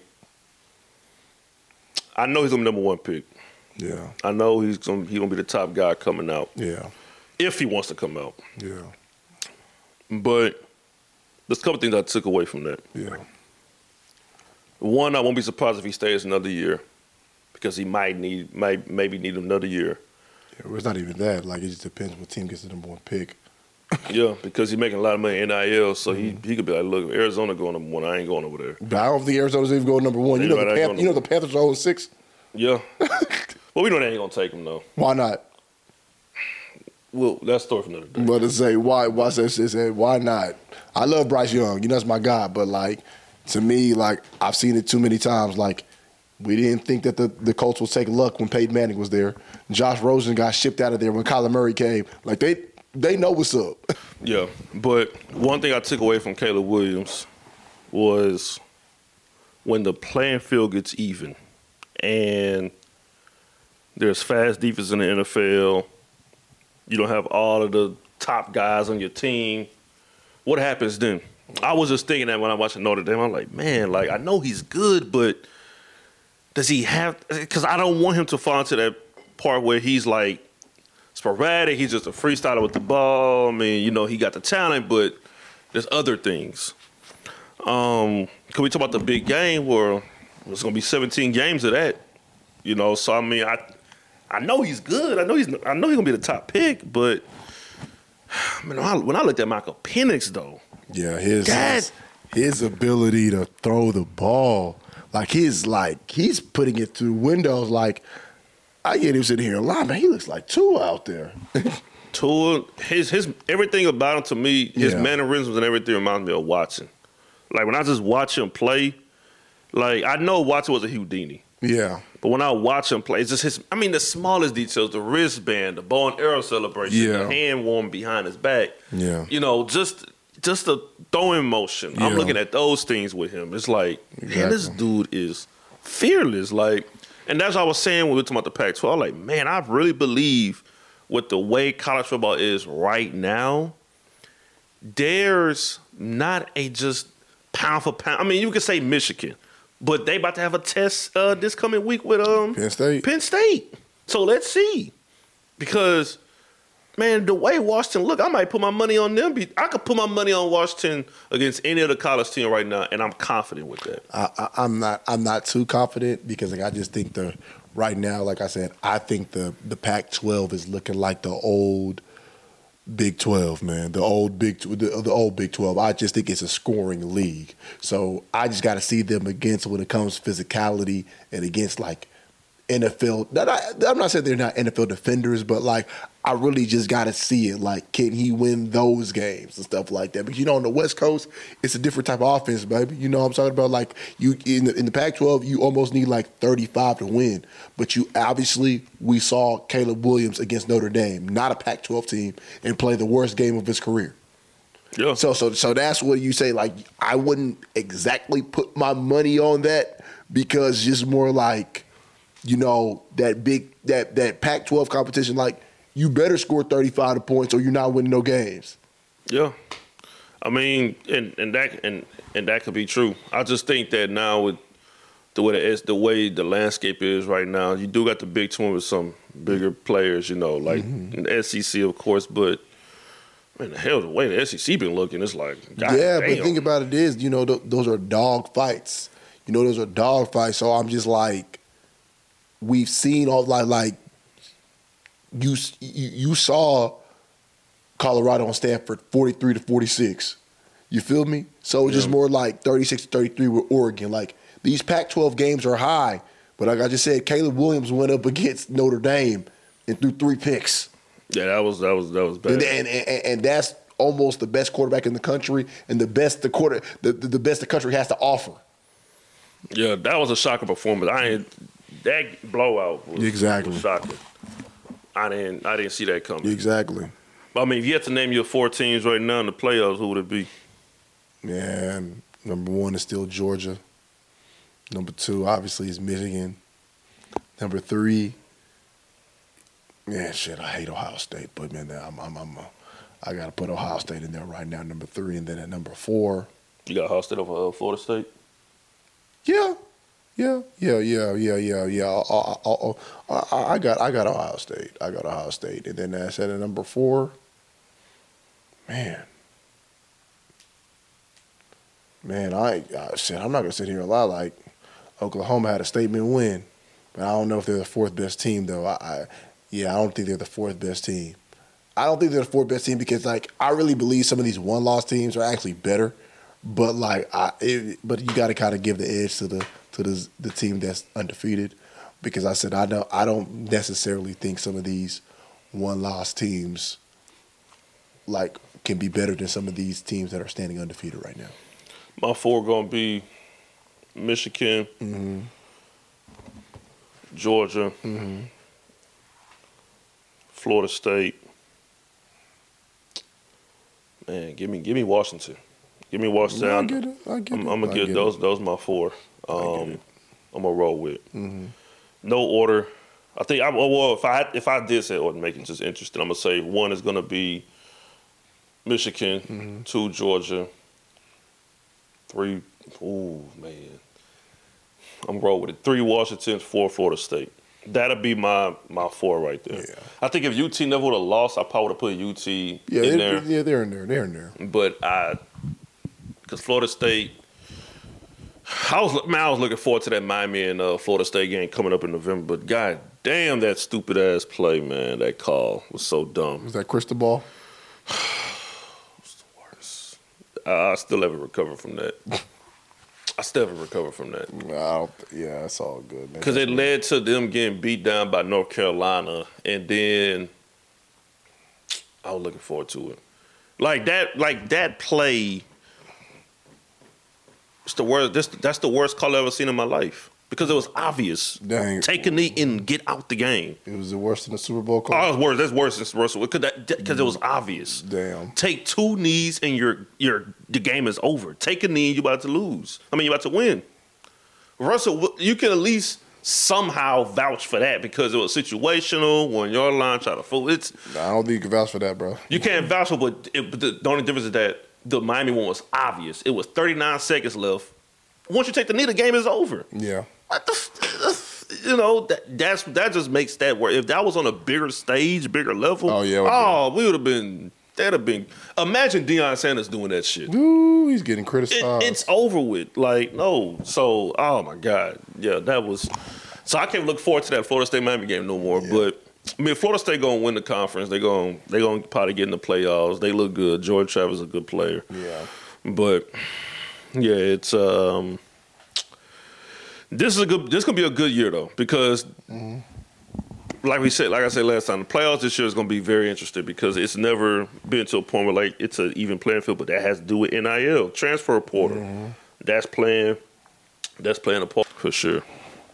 I know he's going to be number 1 pick. Yeah. I know he's going to be the top guy coming out. Yeah. If he wants to come out. Yeah. But there's a couple things I took away from that. Yeah. One, I won't be surprised if he stays another year because he maybe need another year. Yeah, well, it's not even that. Like, it just depends what team gets the number 1 pick. Yeah, because he's making a lot of money in NIL, so he could be like, look, if Arizona going number 1, I ain't going over there. But I don't think Arizona's even going number 1. You know the Panthers are 0-6? Yeah. Well, we know they ain't going to take him, though. Why not? Well, that's story for another day. But to say, why not? I love Bryce Young. You know, that's my guy. But, like, to me, like, I've seen it too many times. Like, we didn't think that the Colts would take luck when Peyton Manning was there. Josh Rosen got shipped out of there when Kyler Murray came. Like, they know what's up. Yeah, but one thing I took away from Caleb Williams was when the playing field gets even and there's fast defense in the NFL, you don't have all of the top guys on your team, what happens then? I was just thinking that when I watched Notre Dame, I'm like, man, like, I know he's good, but does he have – because I don't want him to fall into that part where he's like sporadic, he's just a freestyler with the ball. I mean, you know, he got the talent, but there's other things. Can we talk about the big game where there's going to be 17 games of that? You know, so I mean, I know he's good. I know he's going to be the top pick, but man, when I looked at Michael Penix, though. Yeah, his ability to throw the ball, he's putting it through windows. Like, I get him sitting here a lot, man. He looks like Tua out there. Tua, his everything about him to me, his mannerisms and everything reminds me of Watson. Like, when I just watch him play, like, I know Watson was a Houdini. Yeah. But when I watch him play, it's just the smallest details, the wristband, the bow and arrow celebration, the hand warm behind his back. Yeah. You know, just the throwing motion. Yeah. I'm looking at those things with him. It's like, man, this dude is fearless. Like, and that's what I was saying when we were talking about the Pac-12. Like, man, I really believe with the way college football is right now, there's not a just pound for pound. I mean, you could say Michigan, but they about to have a test this coming week with Penn State. So let's see. Because, man, the way Washington look, I might put my money on them. I could put my money on Washington against any other college team right now, and I'm confident with that. I'm not too confident because I just think right now, like I said, I think the Pac-12 is looking like the old Big 12, man. The old Big 12. I just think it's a scoring league. So I just got to see them against when it comes to physicality and against NFL. I'm not saying they're not NFL defenders, but like I really just got to see it. Like, can he win those games and stuff like that? But on the West Coast, it's a different type of offense, baby. You know what I'm talking about? Like you in the Pac-12, you almost need like 35 to win. But we saw Caleb Williams against Notre Dame, not a Pac-12 team, and play the worst game of his career. Yeah. So that's what you say. Like, I wouldn't exactly put my money on that because just more like, that Pac-12 competition. Like, you better score 35 points or you're not winning no games. Yeah, I mean, and that could be true. I just think that now with the way the landscape is right now, you do got the Big 12 with some bigger players. Like in the SEC, of course, but. Man, the hell, the way the SEC been looking, it's like, God damn. But think about it is, those are dog fights. Those are dog fights. So I'm just like, we've seen all like you saw Colorado and Stanford 43-46. You feel me? So it's just more like 36-33 with Oregon. Like, these Pac-12 games are high, but like I just said, Caleb Williams went up against Notre Dame and threw 3 picks. Yeah, that was bad. And that's almost the best quarterback in the country and the best the country has to offer. Yeah, that was a shocking performance. That blowout was shocking. I didn't see that coming. Exactly. But I mean, if you had to name your 4 teams right now in the playoffs, who would it be? Man, number 1 is still Georgia. Number 2, obviously, is Michigan. Number 3. Man, shit, I hate Ohio State, but man, I gotta put Ohio State in there right now, number 3, and then at number 4. You got Ohio State over Florida State? Yeah. I got Ohio State. And then I said at number 4. Man, I said I'm not gonna sit here and lie. Like, Oklahoma had a statement win, but I don't know if they're the 4th best team though. I don't think they're the 4th best team. I don't think they're the 4th best team because, like, I really believe some of these one-loss teams are actually better. But but you got to kind of give the edge to the team that's undefeated, because I said I don't necessarily think some of these one-loss teams like can be better than some of these teams that are standing undefeated right now. My 4 gonna be Michigan, Georgia. Florida State. Man, give me Washington. Give me Washington. I get it. I'm gonna get those. Those my 4. I'm gonna roll with. No order. I think if I did say order, making just interesting, I'm gonna say 1 is gonna be Michigan, 2 Georgia, 3. Ooh man, I'm rolling with it. 3 Washington, 4 Florida State. That'll be my 4 right there. Yeah. I think if UT never would have lost, I probably would have put UT in there. Yeah, they're in there. But because Florida State, I was looking forward to that Miami and Florida State game coming up in November. But god damn, that stupid ass play, man. That call was so dumb. Was that Cristobal? It's the worst. I still haven't recovered from that. Yeah, it's all good, man. Because it led to them getting beat down by North Carolina, and then I was looking forward to it. Like that play. It's the worst. That's the worst call I've ever seen in my life, because it was obvious. Dang. Take a knee and get out the game. It was the worst in the Super Bowl call. Oh, it was worse. That's worse than Russell, because it was obvious. Damn. Take 2 knees and the game is over. Take a knee and you're about to lose. You're about to win. Russell, you can at least somehow vouch for that because it was situational. 1 yard line, try to fool. I don't think you can vouch for that, bro. You can't vouch for, but the only difference is that the Miami one was obvious. It was 39 seconds left. Once you take the knee, the game is over. Yeah. What the that just makes that work. If that was on a bigger stage, bigger level, we would have been. That'd have been. Imagine Deion Sanders doing that shit. Ooh, he's getting criticized. It's over with. Like, no. So, oh my God, yeah, that was. So I can't look forward to that Florida State Miami game no more. Yeah. But I mean, Florida State gonna win the conference. They gonna probably get in the playoffs. They look good. Jordan Travis is a good player. Yeah. But yeah, it's This gonna be a good year though, because like I said last time, the playoffs this year is gonna be very interesting because it's never been to a point where like it's an even playing field, but that has to do with NIL, transfer portal. That's playing a part for sure.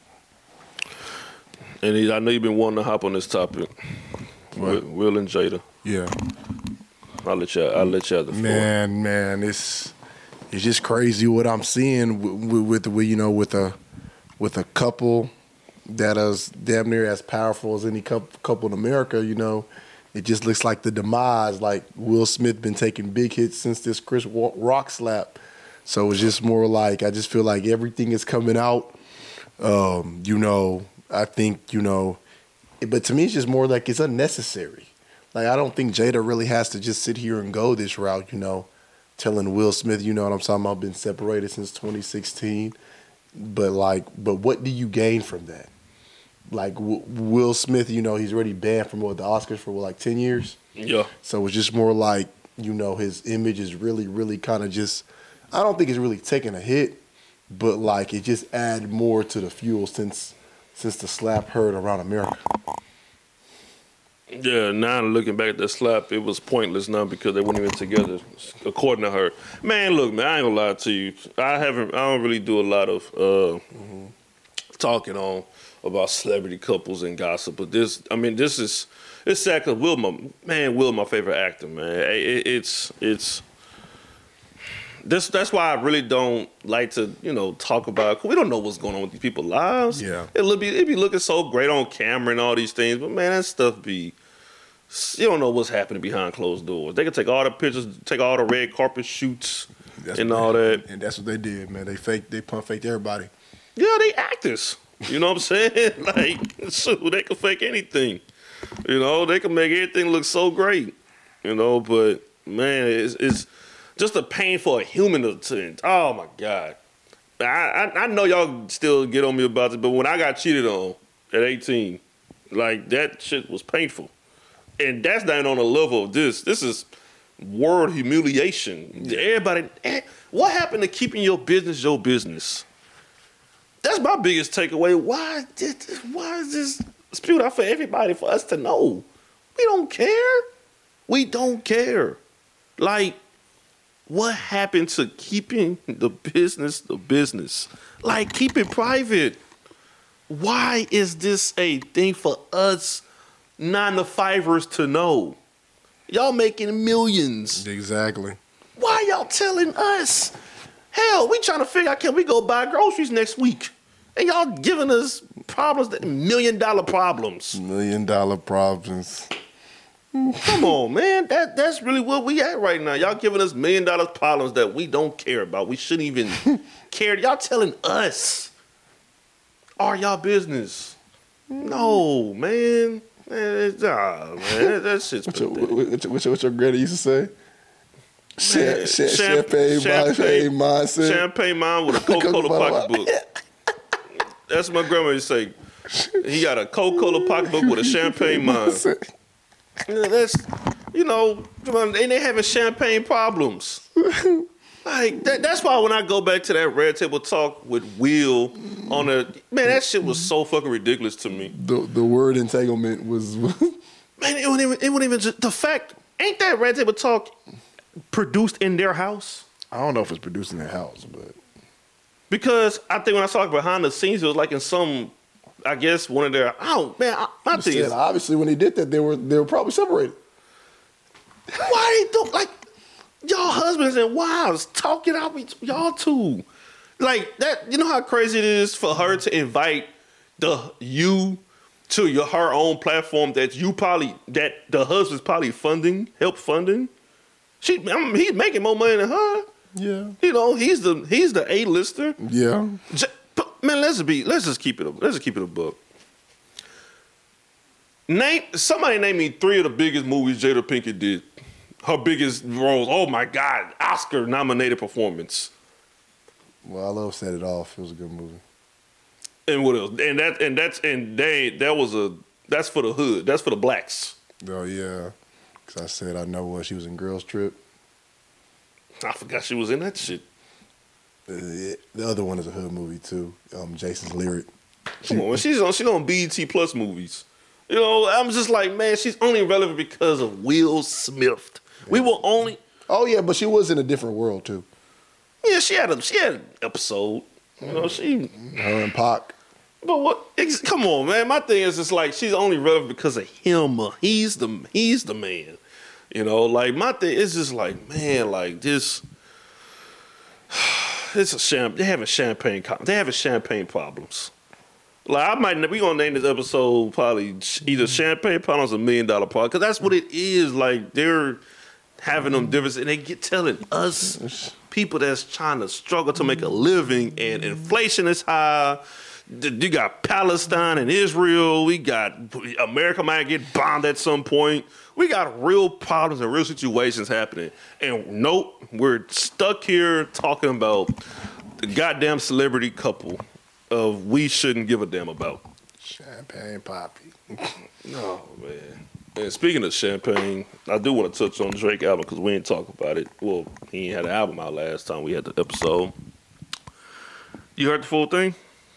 And I know you've been wanting to hop on this topic. Right. Will and Jada. Yeah. I'll let you have the floor. Man, it's just crazy what I'm seeing with a couple that is damn near as powerful as any couple in America. You know, it just looks like the demise. Like Will Smith been taking big hits since this Chris Rock slap. So it's just more like I just feel like everything is coming out. I think but to me it's just more like it's unnecessary. Like I don't think Jada really has to just sit here and go this route. Telling Will Smith, you know what I'm talking about, been separated since 2016. But what do you gain from that? Like Will Smith, he's already banned from the Oscars for like 10 years. Yeah. So it's just more like, his image is really, really kind of just, I don't think it's really taking a hit, but like it just add more to the fuel since the slap heard around America. Yeah, now looking back at that slap, it was pointless now because they weren't even together, according to her. Man, look, man, I ain't gonna lie to you. I don't really do a lot of talking on about celebrity couples and gossip, but it's sad because Will, my favorite actor, man. That's why I really don't like to, talk about it. We don't know what's going on with these people's lives. Yeah. It'd be looking so great on camera and all these things, but man, that stuff you don't know what's happening behind closed doors. They can take all the pictures, take all the red carpet shoots all that. And that's what they did, man. They pump faked everybody. Yeah, they actors. You know what I'm saying? Like, shoot, they can fake anything. They can make everything look so great. But man, it's just a pain for a human to. Oh my God. I know y'all still get on me about it, but when I got cheated on at 18, like that shit was painful. And that's not on the level of this. This is world humiliation. Yeah. Everybody, what happened to keeping your business? That's my biggest takeaway. Why is this spewed out for everybody, for us to know? We don't care. We don't care. Like, what happened to keeping the business? Like, keep it private. Why is this a thing for us 9-to-5ers to know? Y'all making millions. Exactly. Why y'all telling us? Hell, we trying to figure out, can we go buy groceries next week? And y'all giving us problems, $1 million problems. $1 million problems. Come on, man. That's really where we at right now. Y'all giving us $1 million problems that we don't care about. We shouldn't even care. Y'all telling us. Are y'all business? No, man. Man, that shit's what your granny used to say? Champagne mindset. Champagne mind with a Coca-Cola pocketbook. That's what my grandma used to say. He got a Coca-Cola pocketbook with a champagne mind. That's, and they having champagne problems. Like, that's why when I go back to that Red Table Talk with Will on that shit was so fucking ridiculous to me. The word entanglement was... Man, it wasn't even just... The fact, ain't that Red Table Talk produced in their house? I don't know if it's produced in their house, but... Because I think when I saw it behind the scenes, it was like in some... I guess one of their... my thing is... Obviously, when he did that, they were probably separated. Why they don't... Like... Y'all husbands and wives talking out with y'all two. Like that, you know how crazy it is for her to invite you to her own platform that the husband's probably help funding. He's making more money than her. Yeah. He's the A-lister. Yeah. Man, let's just keep it a buck. Somebody name me 3 of the biggest movies Jada Pinkett did. Her biggest roles. Oh my God, Oscar-nominated performance. Well, I love Set It Off. It was a good movie. And what else? That's for the hood. That's for the blacks. Oh yeah, because I said I know she was in Girls Trip. I forgot she was in that shit. The other one is a hood movie too. Jason's Lyric. Come on, she's on BET Plus movies. You know, I'm just like, man, she's only relevant because of Will Smith. Yeah. We will only. Oh yeah, but she was in a different world too. Yeah, she had an episode. You know, her and Pac. But what? Come on, man. My thing is just like she's only relevant because of him. He's the man. You know, like my thing is just like, man, like this. It's a sham. They having champagne problems. Like we gonna name this episode probably either champagne problems or $1 million problem because that's what it is. Like they're having them differences and they get telling us people that's trying to struggle to make a living and inflation is high. You got Palestine and Israel. We got America might get bombed at some point. We got real problems and real situations happening. And nope, we're stuck here talking about the goddamn celebrity couple of we shouldn't give a damn about. Champagne Poppy. Oh, man. And speaking of champagne, I do want to touch on the Drake album because we didn't talk about it. Well, he had an album out last time we had the episode. You heard the full thing?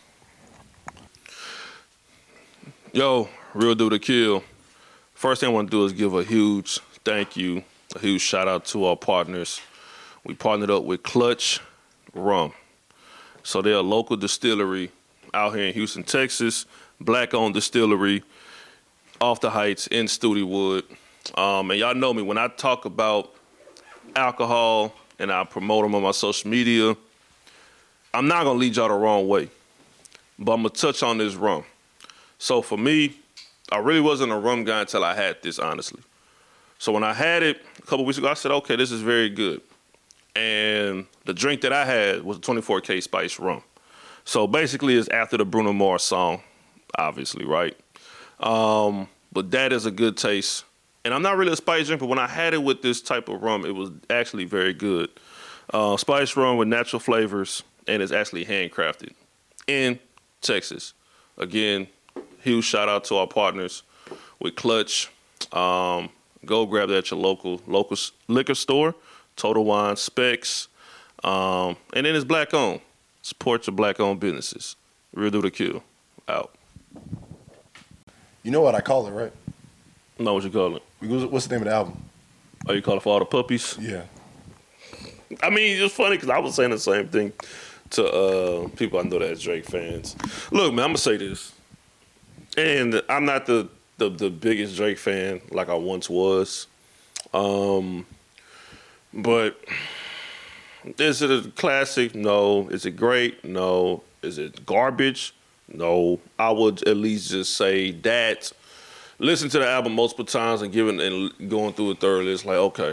Yo, Real Do to Kill. First thing I want to do is give a huge thank you, a huge shout out to our partners. We partnered up with Clutch Rum. So they're a local distillery out here in Houston, Texas, black-owned distillery off the Heights in Studewood. And y'all know me, when I talk about alcohol and I promote them on my social media, I'm not going to lead y'all the wrong way, but I'm going to touch on this rum. So for me, I really wasn't a rum guy until I had this, honestly. So when I had it a couple weeks ago, I said, okay, this is very good. And the drink that I had was a 24K Spice rum. So basically it's after the Bruno Mars song, obviously, right? But that is a good taste. And I'm not really a spice drink, but when I had it with this type of rum, it was actually very good. Spice rum with natural flavors, and it's actually handcrafted in Texas. Again, huge shout out to our partners with Clutch. Go grab that at your local liquor store. Total Wine, Specs, and then it's black owned. Support your black owned businesses. Real Do to Kill. Out. You know what I call it, right? No, what you call it? What's the name of the album? Oh, you call it For All the Puppies? Yeah. I mean, it's funny because I was saying the same thing to people I know that's Drake fans. Look, man, I'm gonna say this, and I'm not the biggest Drake fan like I once was. But is it a classic? No. Is it great? No. Is it garbage? No. I would at least just say that. Listen to the album multiple times and going through it thoroughly. It's like, okay,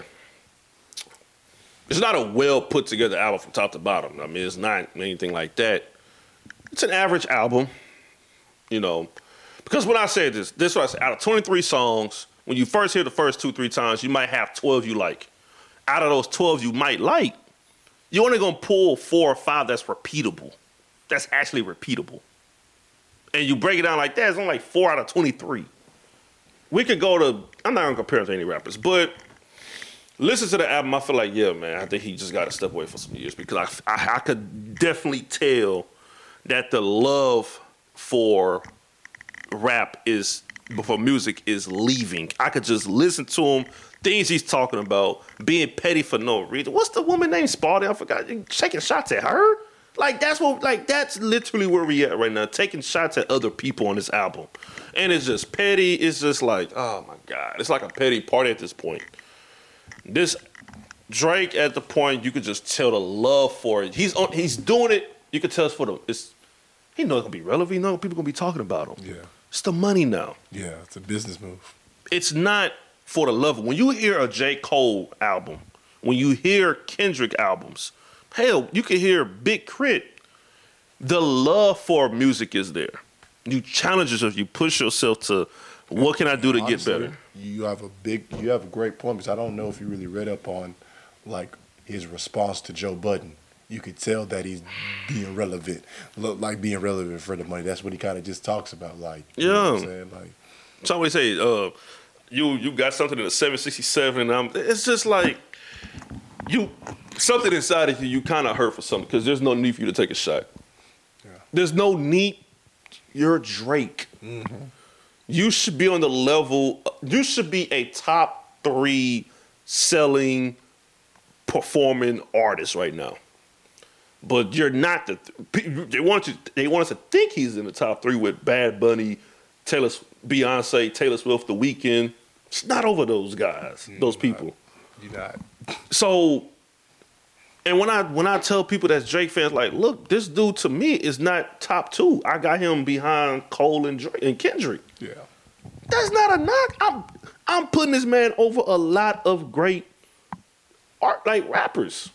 it's not a well put together album from top to bottom. I mean, it's not anything like that. It's an average album, you know. Because when I say this is what I say. Out of 23 songs, when you first hear the first 2-3 times, you might have 12 you like. Out of those 12 you might like, you're only going to pull 4 or 5 that's repeatable. That's actually repeatable. And you break it down like that, it's only like 4 out of 23. We could go to, I'm not going to compare him to any rappers, but listen to the album, I feel like, yeah, man, I think he just got to step away for some years because I could definitely tell that the love for rap for music is leaving. I could just listen to him. Things he's talking about, being petty for no reason. What's the woman named Spalding? I forgot. Taking shots at her? That's literally where we at right now. Taking shots at other people on this album. And it's just petty. It's just like, oh my God. It's like a petty party at this point. This Drake at the point, you could just tell the love for it. He's doing it. You could tell it's for he knows it's going to be relevant. He knows people going to be talking about him. Yeah. It's the money now. Yeah, it's a business move. It's not for the love. When you hear a J. Cole album, when you hear Kendrick albums, hell, you can hear Big Crit. The love for music is there. You challenge yourself. You push yourself to, what can I do to get better? You have a great point because I don't know if you really read up on like his response to Joe Budden. You could tell that he's being relevant, being relevant for the money. That's what he kind of just talks about. Like, you know what I'm saying? Like, somebody say, you got something in a 767, and it's just like, something inside of you kind of hurt for something because there's no need for you to take a shot. Yeah. There's no need. You're Drake. Mm-hmm. You should be on the level. You should be a top 3 selling, performing artist right now. But you're not. They want us to think he's in the top 3 with Bad Bunny, Beyonce, Taylor Swift, The Weeknd. It's not over those guys, those people. You're not. So, and when I tell people that's Drake fans, like, look, this dude to me is not top 2. I got him behind Cole and Drake and Kendrick. Yeah. That's not a knock. I'm putting this man over a lot of great art like rappers.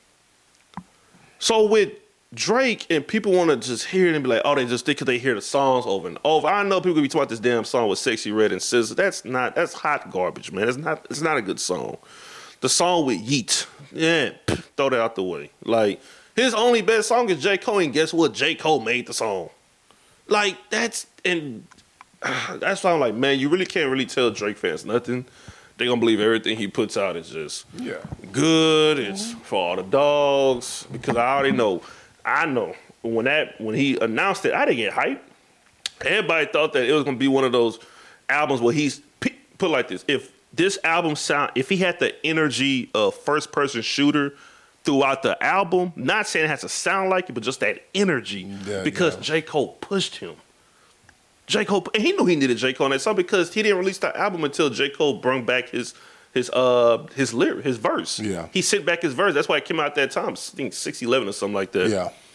So with Drake, and people want to just hear it and be like, oh, they just think because they hear the songs over and over. I know people be talking about this damn song with Sexy Red and SZA. That's hot garbage, man. It's not a good song. The song with Yeet, throw that out the way. Like, his only best song is J. Cole, and guess what? J. Cole made the song. Like, that's why I'm like, man, you really can't really tell Drake fans nothing. They gonna believe everything he puts out is just good. It's for all the dogs. Because I already know. I know when he announced it, I didn't get hyped. Everybody thought that it was gonna be one of those albums where he's put like this. If this album if he had the energy of first person shooter throughout the album, not saying it has to sound like it, but just that energy. Because J. Cole pushed him. J. Cole, and he knew he needed J. Cole on that song because he didn't release the album until J. Cole brought back his verse. Yeah. He sent back his verse. That's why it came out at that time. I think 611 or something like that.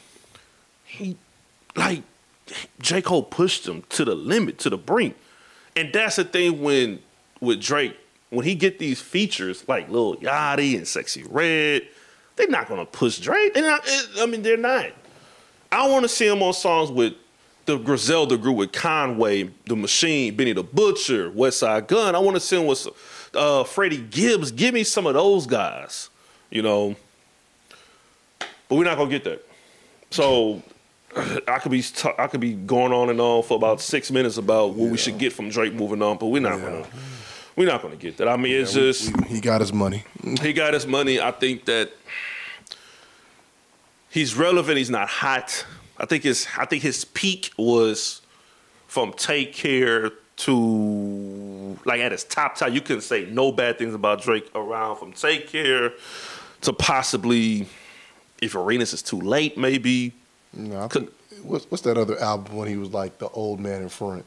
Yeah. J. Cole pushed him to the limit, to the brink. And that's the thing with Drake, when he get these features like Lil Yachty and Sexy Red, they're not gonna push Drake. They're not. I want to see him on songs with the Griselda group, with Conway, The Machine, Benny the Butcher, Westside Gun. I want to see him with Freddie Gibbs. Give me some of those guys, But we're not gonna get that. So I could be going on and on for about 6 minutes about what we should get from Drake moving on, but we're not gonna get that. I mean, it's just he got his money. He got his money. I think that he's relevant. He's not hot. I think his peak was from Take Care to like at his top. You couldn't say no bad things about Drake around from Take Care to possibly If Arenas Is Too Late, maybe. No, I think, what's that other album when he was like the old man in front?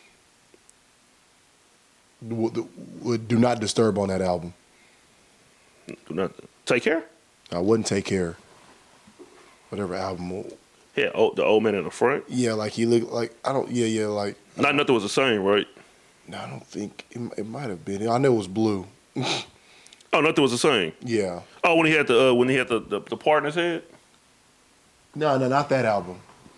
Do Not Disturb on that album. Do Not Take Care? I wouldn't Take Care. Whatever album. Yeah, the old man in the front. Yeah, like he looked like like. Not Nothing Was the Same, right? No, I don't think it might have been. I know it was Blue. Oh, Nothing Was the Same. Yeah. Oh, when he had the part in his head. No, not that album.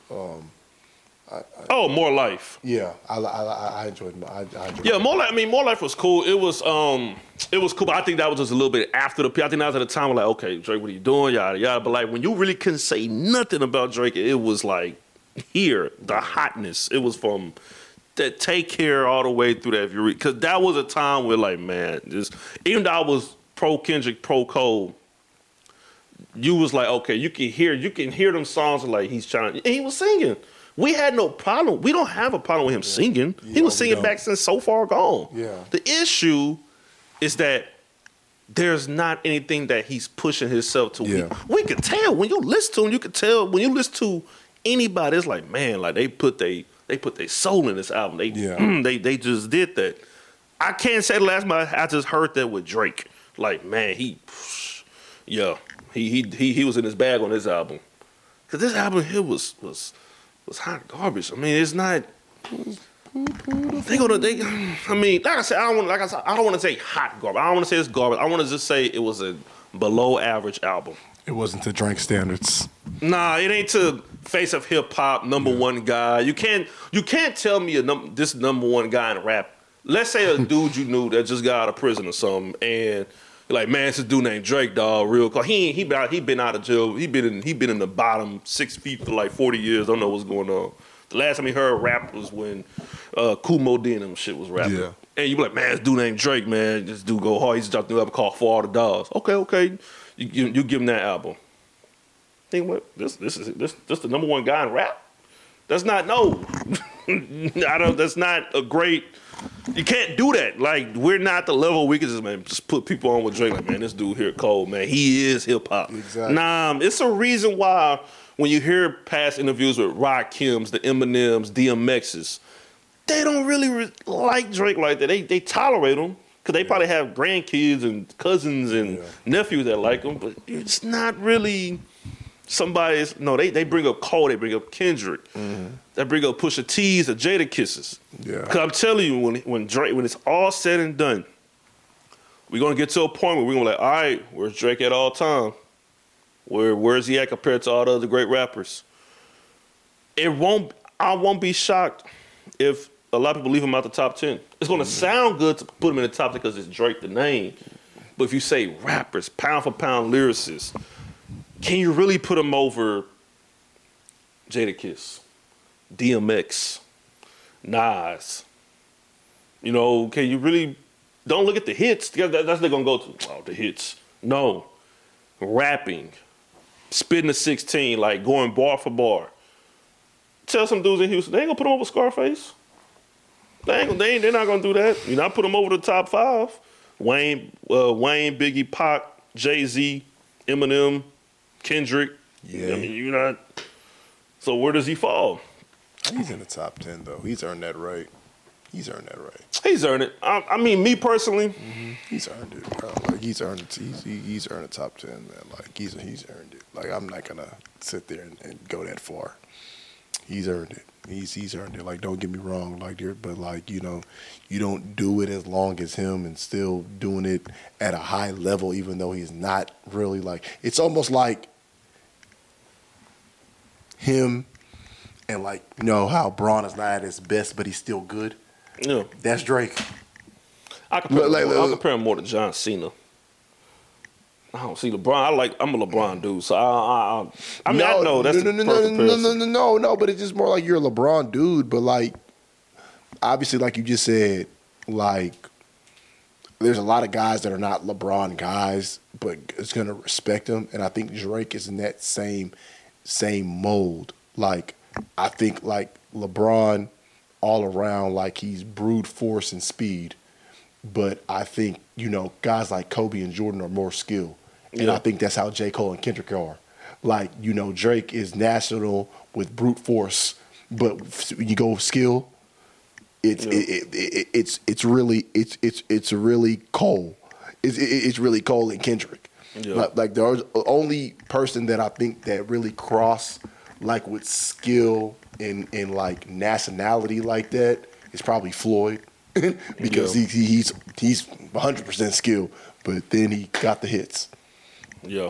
More Life. Yeah, I enjoyed it. I enjoyed Yeah, More Life. I mean, More Life was cool. It was cool, but I think that was just a little bit after the. I think that was at the time like, okay, Drake, what are you doing? Yada yada. But like when you really couldn't say nothing about Drake, it was like the hotness. It was from that Take Care all the way through that. Because that was a time where like, man, even though I was pro Kendrick, pro Cole, you was like, okay, you can hear them songs like he's trying, and he was singing. We had no problem. We don't have a problem with him singing. He was singing back since So Far Gone. Yeah. The issue is that there's not anything that he's pushing himself to. Yeah. We could tell when you listen to him. You could tell when you listen to anybody. It's like, man, like they put their soul in this album. They just did that. I can't say the last time I just heard that with Drake. Like, man, he was in his bag on this album. Cause this album here was hot garbage. I mean, it's not. I mean, like I said, I don't want to say hot garbage. I don't want to say it's garbage. I want to just say it was a below average album. It wasn't to Drake standards. Nah, it ain't to face of hip hop number one guy. You can't tell me this number one guy in rap. Let's say a dude you knew that just got out of prison or something, and you're like, man, it's this dude named Drake, dog, real cool. He been out of jail. He been in the bottom 6 feet for like 40 years. Don't know what's going on. The last time he heard rap was when Kumo D and them shit was rapping. Yeah. And you be like, man, this dude named Drake, man. This dude go hard. He just dropped the new album called For All the Dogs. Okay. You give him that album. Think what? This is the number one guy in rap? That's not That's not a great. You can't do that. Like, we're not the level we can just put people on with Drake. Like, man, this dude here cold, man. He is hip hop. Exactly. Nah, it's a reason why when you hear past interviews with Rakims, the Eminems, DMXs, they don't really like Drake like that. They tolerate him because they probably have grandkids and cousins and nephews that like him, but it's not really. Somebody's they bring up Cole, they bring up Kendrick, they bring up Pusha T's, the Jada Kisses. Yeah, because I'm telling you, when it's all said and done, we're gonna get to a point where we're gonna be like, all right, where's Drake at all time? Where's he at compared to all the other great rappers? I won't be shocked if a lot of people leave him out the top 10. It's gonna sound good to put him in the top 10 because it's Drake the name, but if you say rappers, pound for pound lyricists. Can you really put him over Jadakiss, DMX, Nas? Can you really? Don't look at the hits. That's what they're gonna go to. Oh, the hits. No, rapping, spitting the 16, like going bar for bar. Tell some dudes in Houston they ain't gonna put him over Scarface. They're not gonna do that. I put him over the top 5. Wayne, Biggie, Pac, Jay-Z, Eminem. Kendrick, yeah. You're not. So where does he fall? He's in the top 10 though. He's earned that right. He's earned it. I mean, me personally, he's earned it. Bro. Like he's earned it. He's earned the top 10, man. Like he's earned it. Like I'm not gonna sit there and go that far. He's earned it. He's earned it. Like, don't get me wrong, but like, you don't do it as long as him and still doing it at a high level, even though he's not really like. It's almost like him and like how Braun is not at his best, but he's still good. Yeah, that's Drake. I compare him more to John Cena. I don't see LeBron. I'm a LeBron dude, so I know that's no, but it's just more like you're a LeBron dude, but like obviously, like you just said, like there's a lot of guys that are not LeBron guys, but it's gonna respect him, and I think Drake is in that same mold. Like I think like LeBron all around, like he's brute force and speed, but I think guys like Kobe and Jordan are more skilled. And I think that's how J. Cole and Kendrick are. Like, Drake is national with brute force, but when you go skill, it's really Cole. It's really Cole and Kendrick. Yeah. Like the only person that I think that really cross like with skill and like nationality like that is probably Floyd. Because he's 100% skilled, but then he got the hits. Yeah.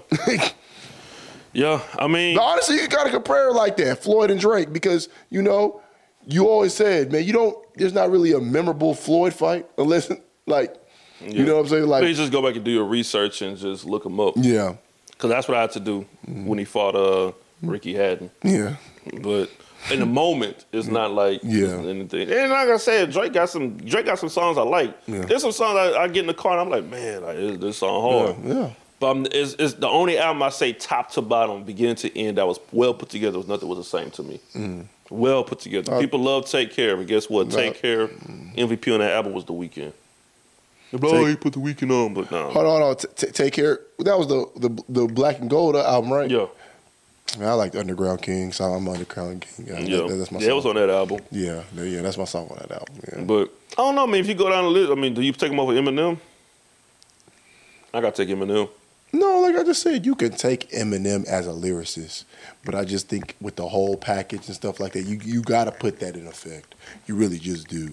Yeah, I mean. But honestly, you got to compare like that, Floyd and Drake, because, you always said, man, there's not really a memorable Floyd fight unless, like, you know what I'm saying? Like, please just go back and do your research and just look him up. Yeah. Because that's what I had to do when he fought Ricky Hatton. Yeah. But in the moment, it's not like anything. And like I said, Drake got some songs I like. Yeah. There's some songs I get in the car and I'm like, man, like, this song hard. Yeah. But it's the only album I say top to bottom, beginning to end, that was well put together. Nothing was the same to me. Well put together. People love Take Care, but guess what? Take Care, MVP on that album was The Weeknd. He put The Weeknd on, but no. Hold on. Take Care. That was the Black and Gold album, right? Yeah. I like the Underground King, so I'm Underground King. That's my song. It was on that album. Yeah, that's my song on that album. Yeah. But I don't know, man. If you go down the list, do you take him over Eminem? I gotta take Eminem. No, like I just said, you can take Eminem as a lyricist, but I just think with the whole package and stuff like that, you got to put that in effect. You really just do.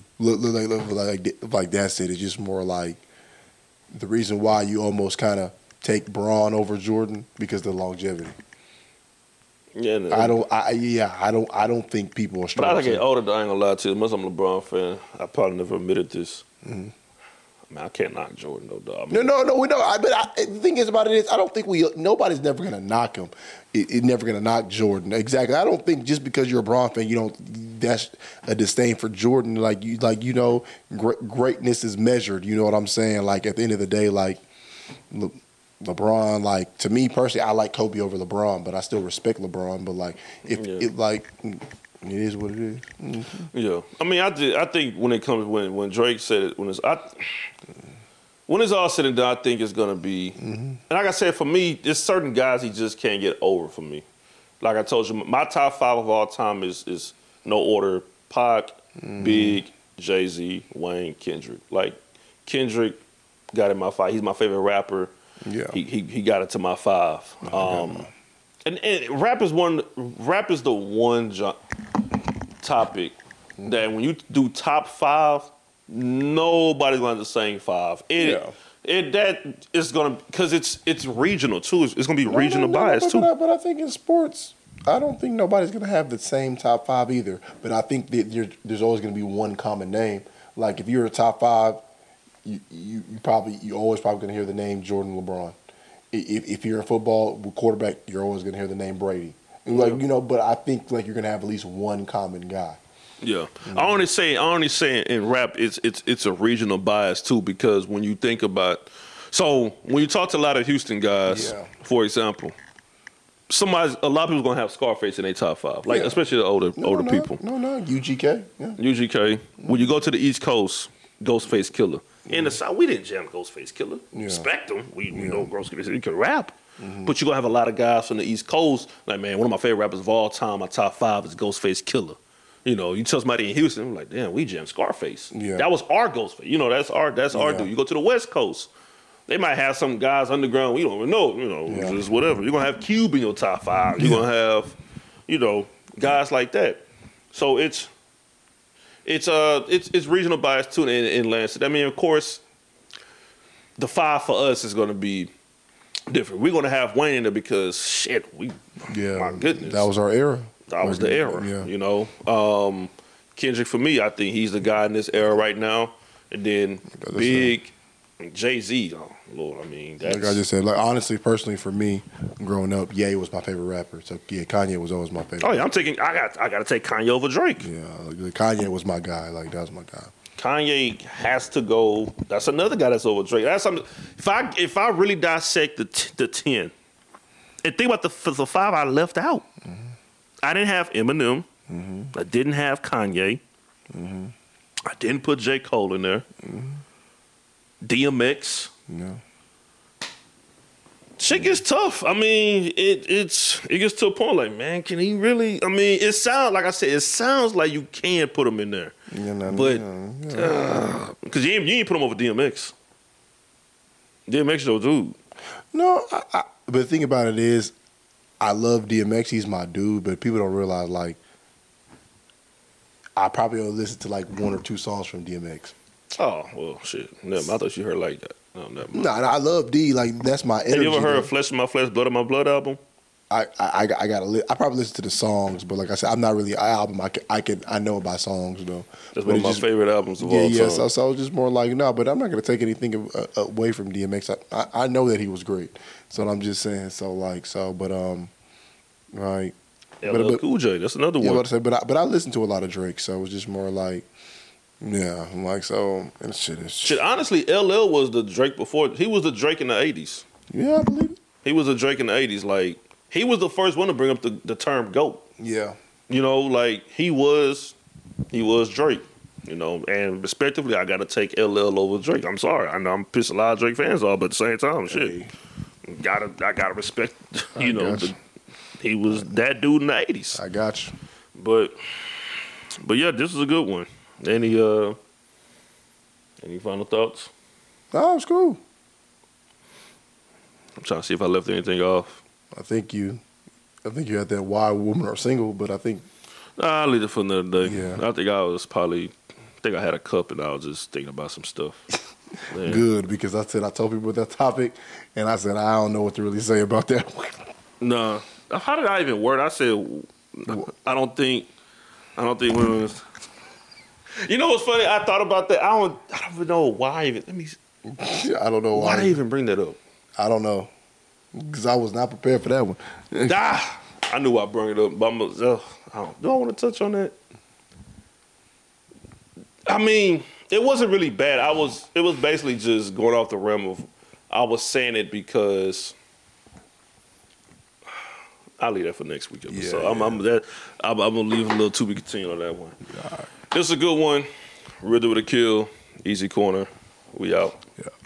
Like that said, it's just more like the reason why you almost kind of take Braun over Jordan because of the longevity. Yeah, no. I don't think people are strong. But I get older, I ain't gonna lie to you. Unless I'm a LeBron fan, I probably never admitted this. Mm-hmm. I can't knock Jordan, though, dog. No, we know. But the thing is about it is, I don't think nobody's never gonna knock him. It's never gonna knock Jordan. Exactly. I don't think just because you're a Bron fan, that's a disdain for Jordan. Greatness is measured. You know what I'm saying? Like at the end of the day, like, look, LeBron, like, to me personally, I like Kobe over LeBron, but I still respect LeBron. But like, it is what it is. Mm-hmm. Yeah, I mean, I think when it comes when Drake said it, when it's all said and done, I think it's gonna be. Mm-hmm. And like I said, for me, there's certain guys he just can't get over. For me, like I told you, my top 5 of all time is no order: Pac, Big, Jay-Z, Wayne, Kendrick. Like Kendrick got in my 5. He's my favorite rapper. Yeah, he got it to my 5. And rap is the one topic that when you do top 5, nobody's going to have the same 5. That is going to, because it's regional too. It's going to be regional bias too. But I think in sports, I don't think nobody's going to have the same top 5 either. But I think that there's always going to be one common name. Like if you're a top 5, you always probably going to hear the name Jordan, LeBron. If you're in football quarterback, you're always going to hear the name Brady. Like but I think like you're going to have at least one common guy. Yeah, mm-hmm. I only say in rap it's a regional bias too, because when you think about, so when you talk to a lot of Houston guys, for example, a lot of people gonna have Scarface in their top 5, like especially the older people. UGK. Yeah. UGK. When you go to the East Coast, Ghostface Killer. In the South, we didn't jam Ghostface Killer. Respect him. We know Ghostface Killer. He can rap. Mm-hmm. But you're going to have a lot of guys from the East Coast. Like, man, one of my favorite rappers of all time, my top 5 is Ghostface Killer. You tell somebody in Houston, I'm like, damn, we jammed Scarface. Yeah. That was our Ghostface. That's our dude. You go to the West Coast, they might have some guys underground. We don't even know, just whatever. You're going to have Cube in your top 5. You're going to have, guys like that. So it's regional bias too in Lansing. I mean, of course, the 5 for us is going to be different. We're going to have Wayne in there because my goodness, that was our era. That was the era. Yeah. Kendrick for me, I think he's the guy in this era right now. And then Big, Jay-Z. Oh Lord, I mean, that's, like I just said. Like honestly, personally, for me, growing up, Ye was my favorite rapper. So yeah, Kanye was always my favorite. Oh yeah, I got to take Kanye over Drake. Yeah, Kanye was my guy. Like that was my guy. Kanye has to go. That's another guy that's over Drake. That's something. If I really dissect the 10, and think about the 5 I left out. Mm-hmm. I didn't have Eminem. Mm-hmm. I didn't have Kanye. Mm-hmm. I didn't put J. Cole in there. Mm-hmm. DMX. No. Shit gets tough. I mean, it gets to a point like, man, can he really? I mean, it sounds like you can put him in there, because you ain't put him over DMX. DMX your dude. No, but the thing about it is, I love DMX. He's my dude, but people don't realize like I probably only listen to like 1 or 2 songs from DMX. Oh well, shit. Never. I thought you heard like that. No, never. No, I love D. Like that's my energy. Have you ever heard Flesh of My Flesh, Blood of My Blood album? I probably listen to the songs, but like I said, I'm not really an album. I know about songs though. That's one of my favorite albums of all time. Yeah, so I was just more like but I'm not gonna take anything away from DMX. I know that he was great. So I'm just saying. Right. LL Cool J, that's another one. Yeah, but I listen to a lot of Drake, so it was just more like. Yeah, I'm like, so, and shit. Honestly, LL was the Drake before. He was the Drake in the 80s. Yeah, I believe it. He was the Drake in the 80s. Like, he was the first one to bring up the term GOAT. Yeah. Like, he was Drake. And respectively, I got to take LL over Drake. I'm sorry. I know I'm pissing a lot of Drake fans off, but at the same time, shit. I gotta respect, he was that dude in the 80s. I got you. But yeah, this is a good one. Any final thoughts? No, it's cool. I'm trying to see if I left anything off. I think you had that why women are single, but I think I'll leave it for another day. Yeah. I think I had a cup and I was just thinking about some stuff. Good, because I told people that topic and I said I don't know what to really say about that. No. How did I even word? I said I don't think women. You know what's funny? I thought about that. I don't even know why. I don't know why. Why did I even bring that up? I don't know. Because I was not prepared for that one. I knew I brought it up. But do I want to touch on that? I mean, it wasn't really bad. It was basically just going off the realm I was saying it because I'll leave that for next week episode. I'm gonna leave a little to be continued on that one. All right. This is a good one. Ridder with a kill. Easy corner. We out. Yeah.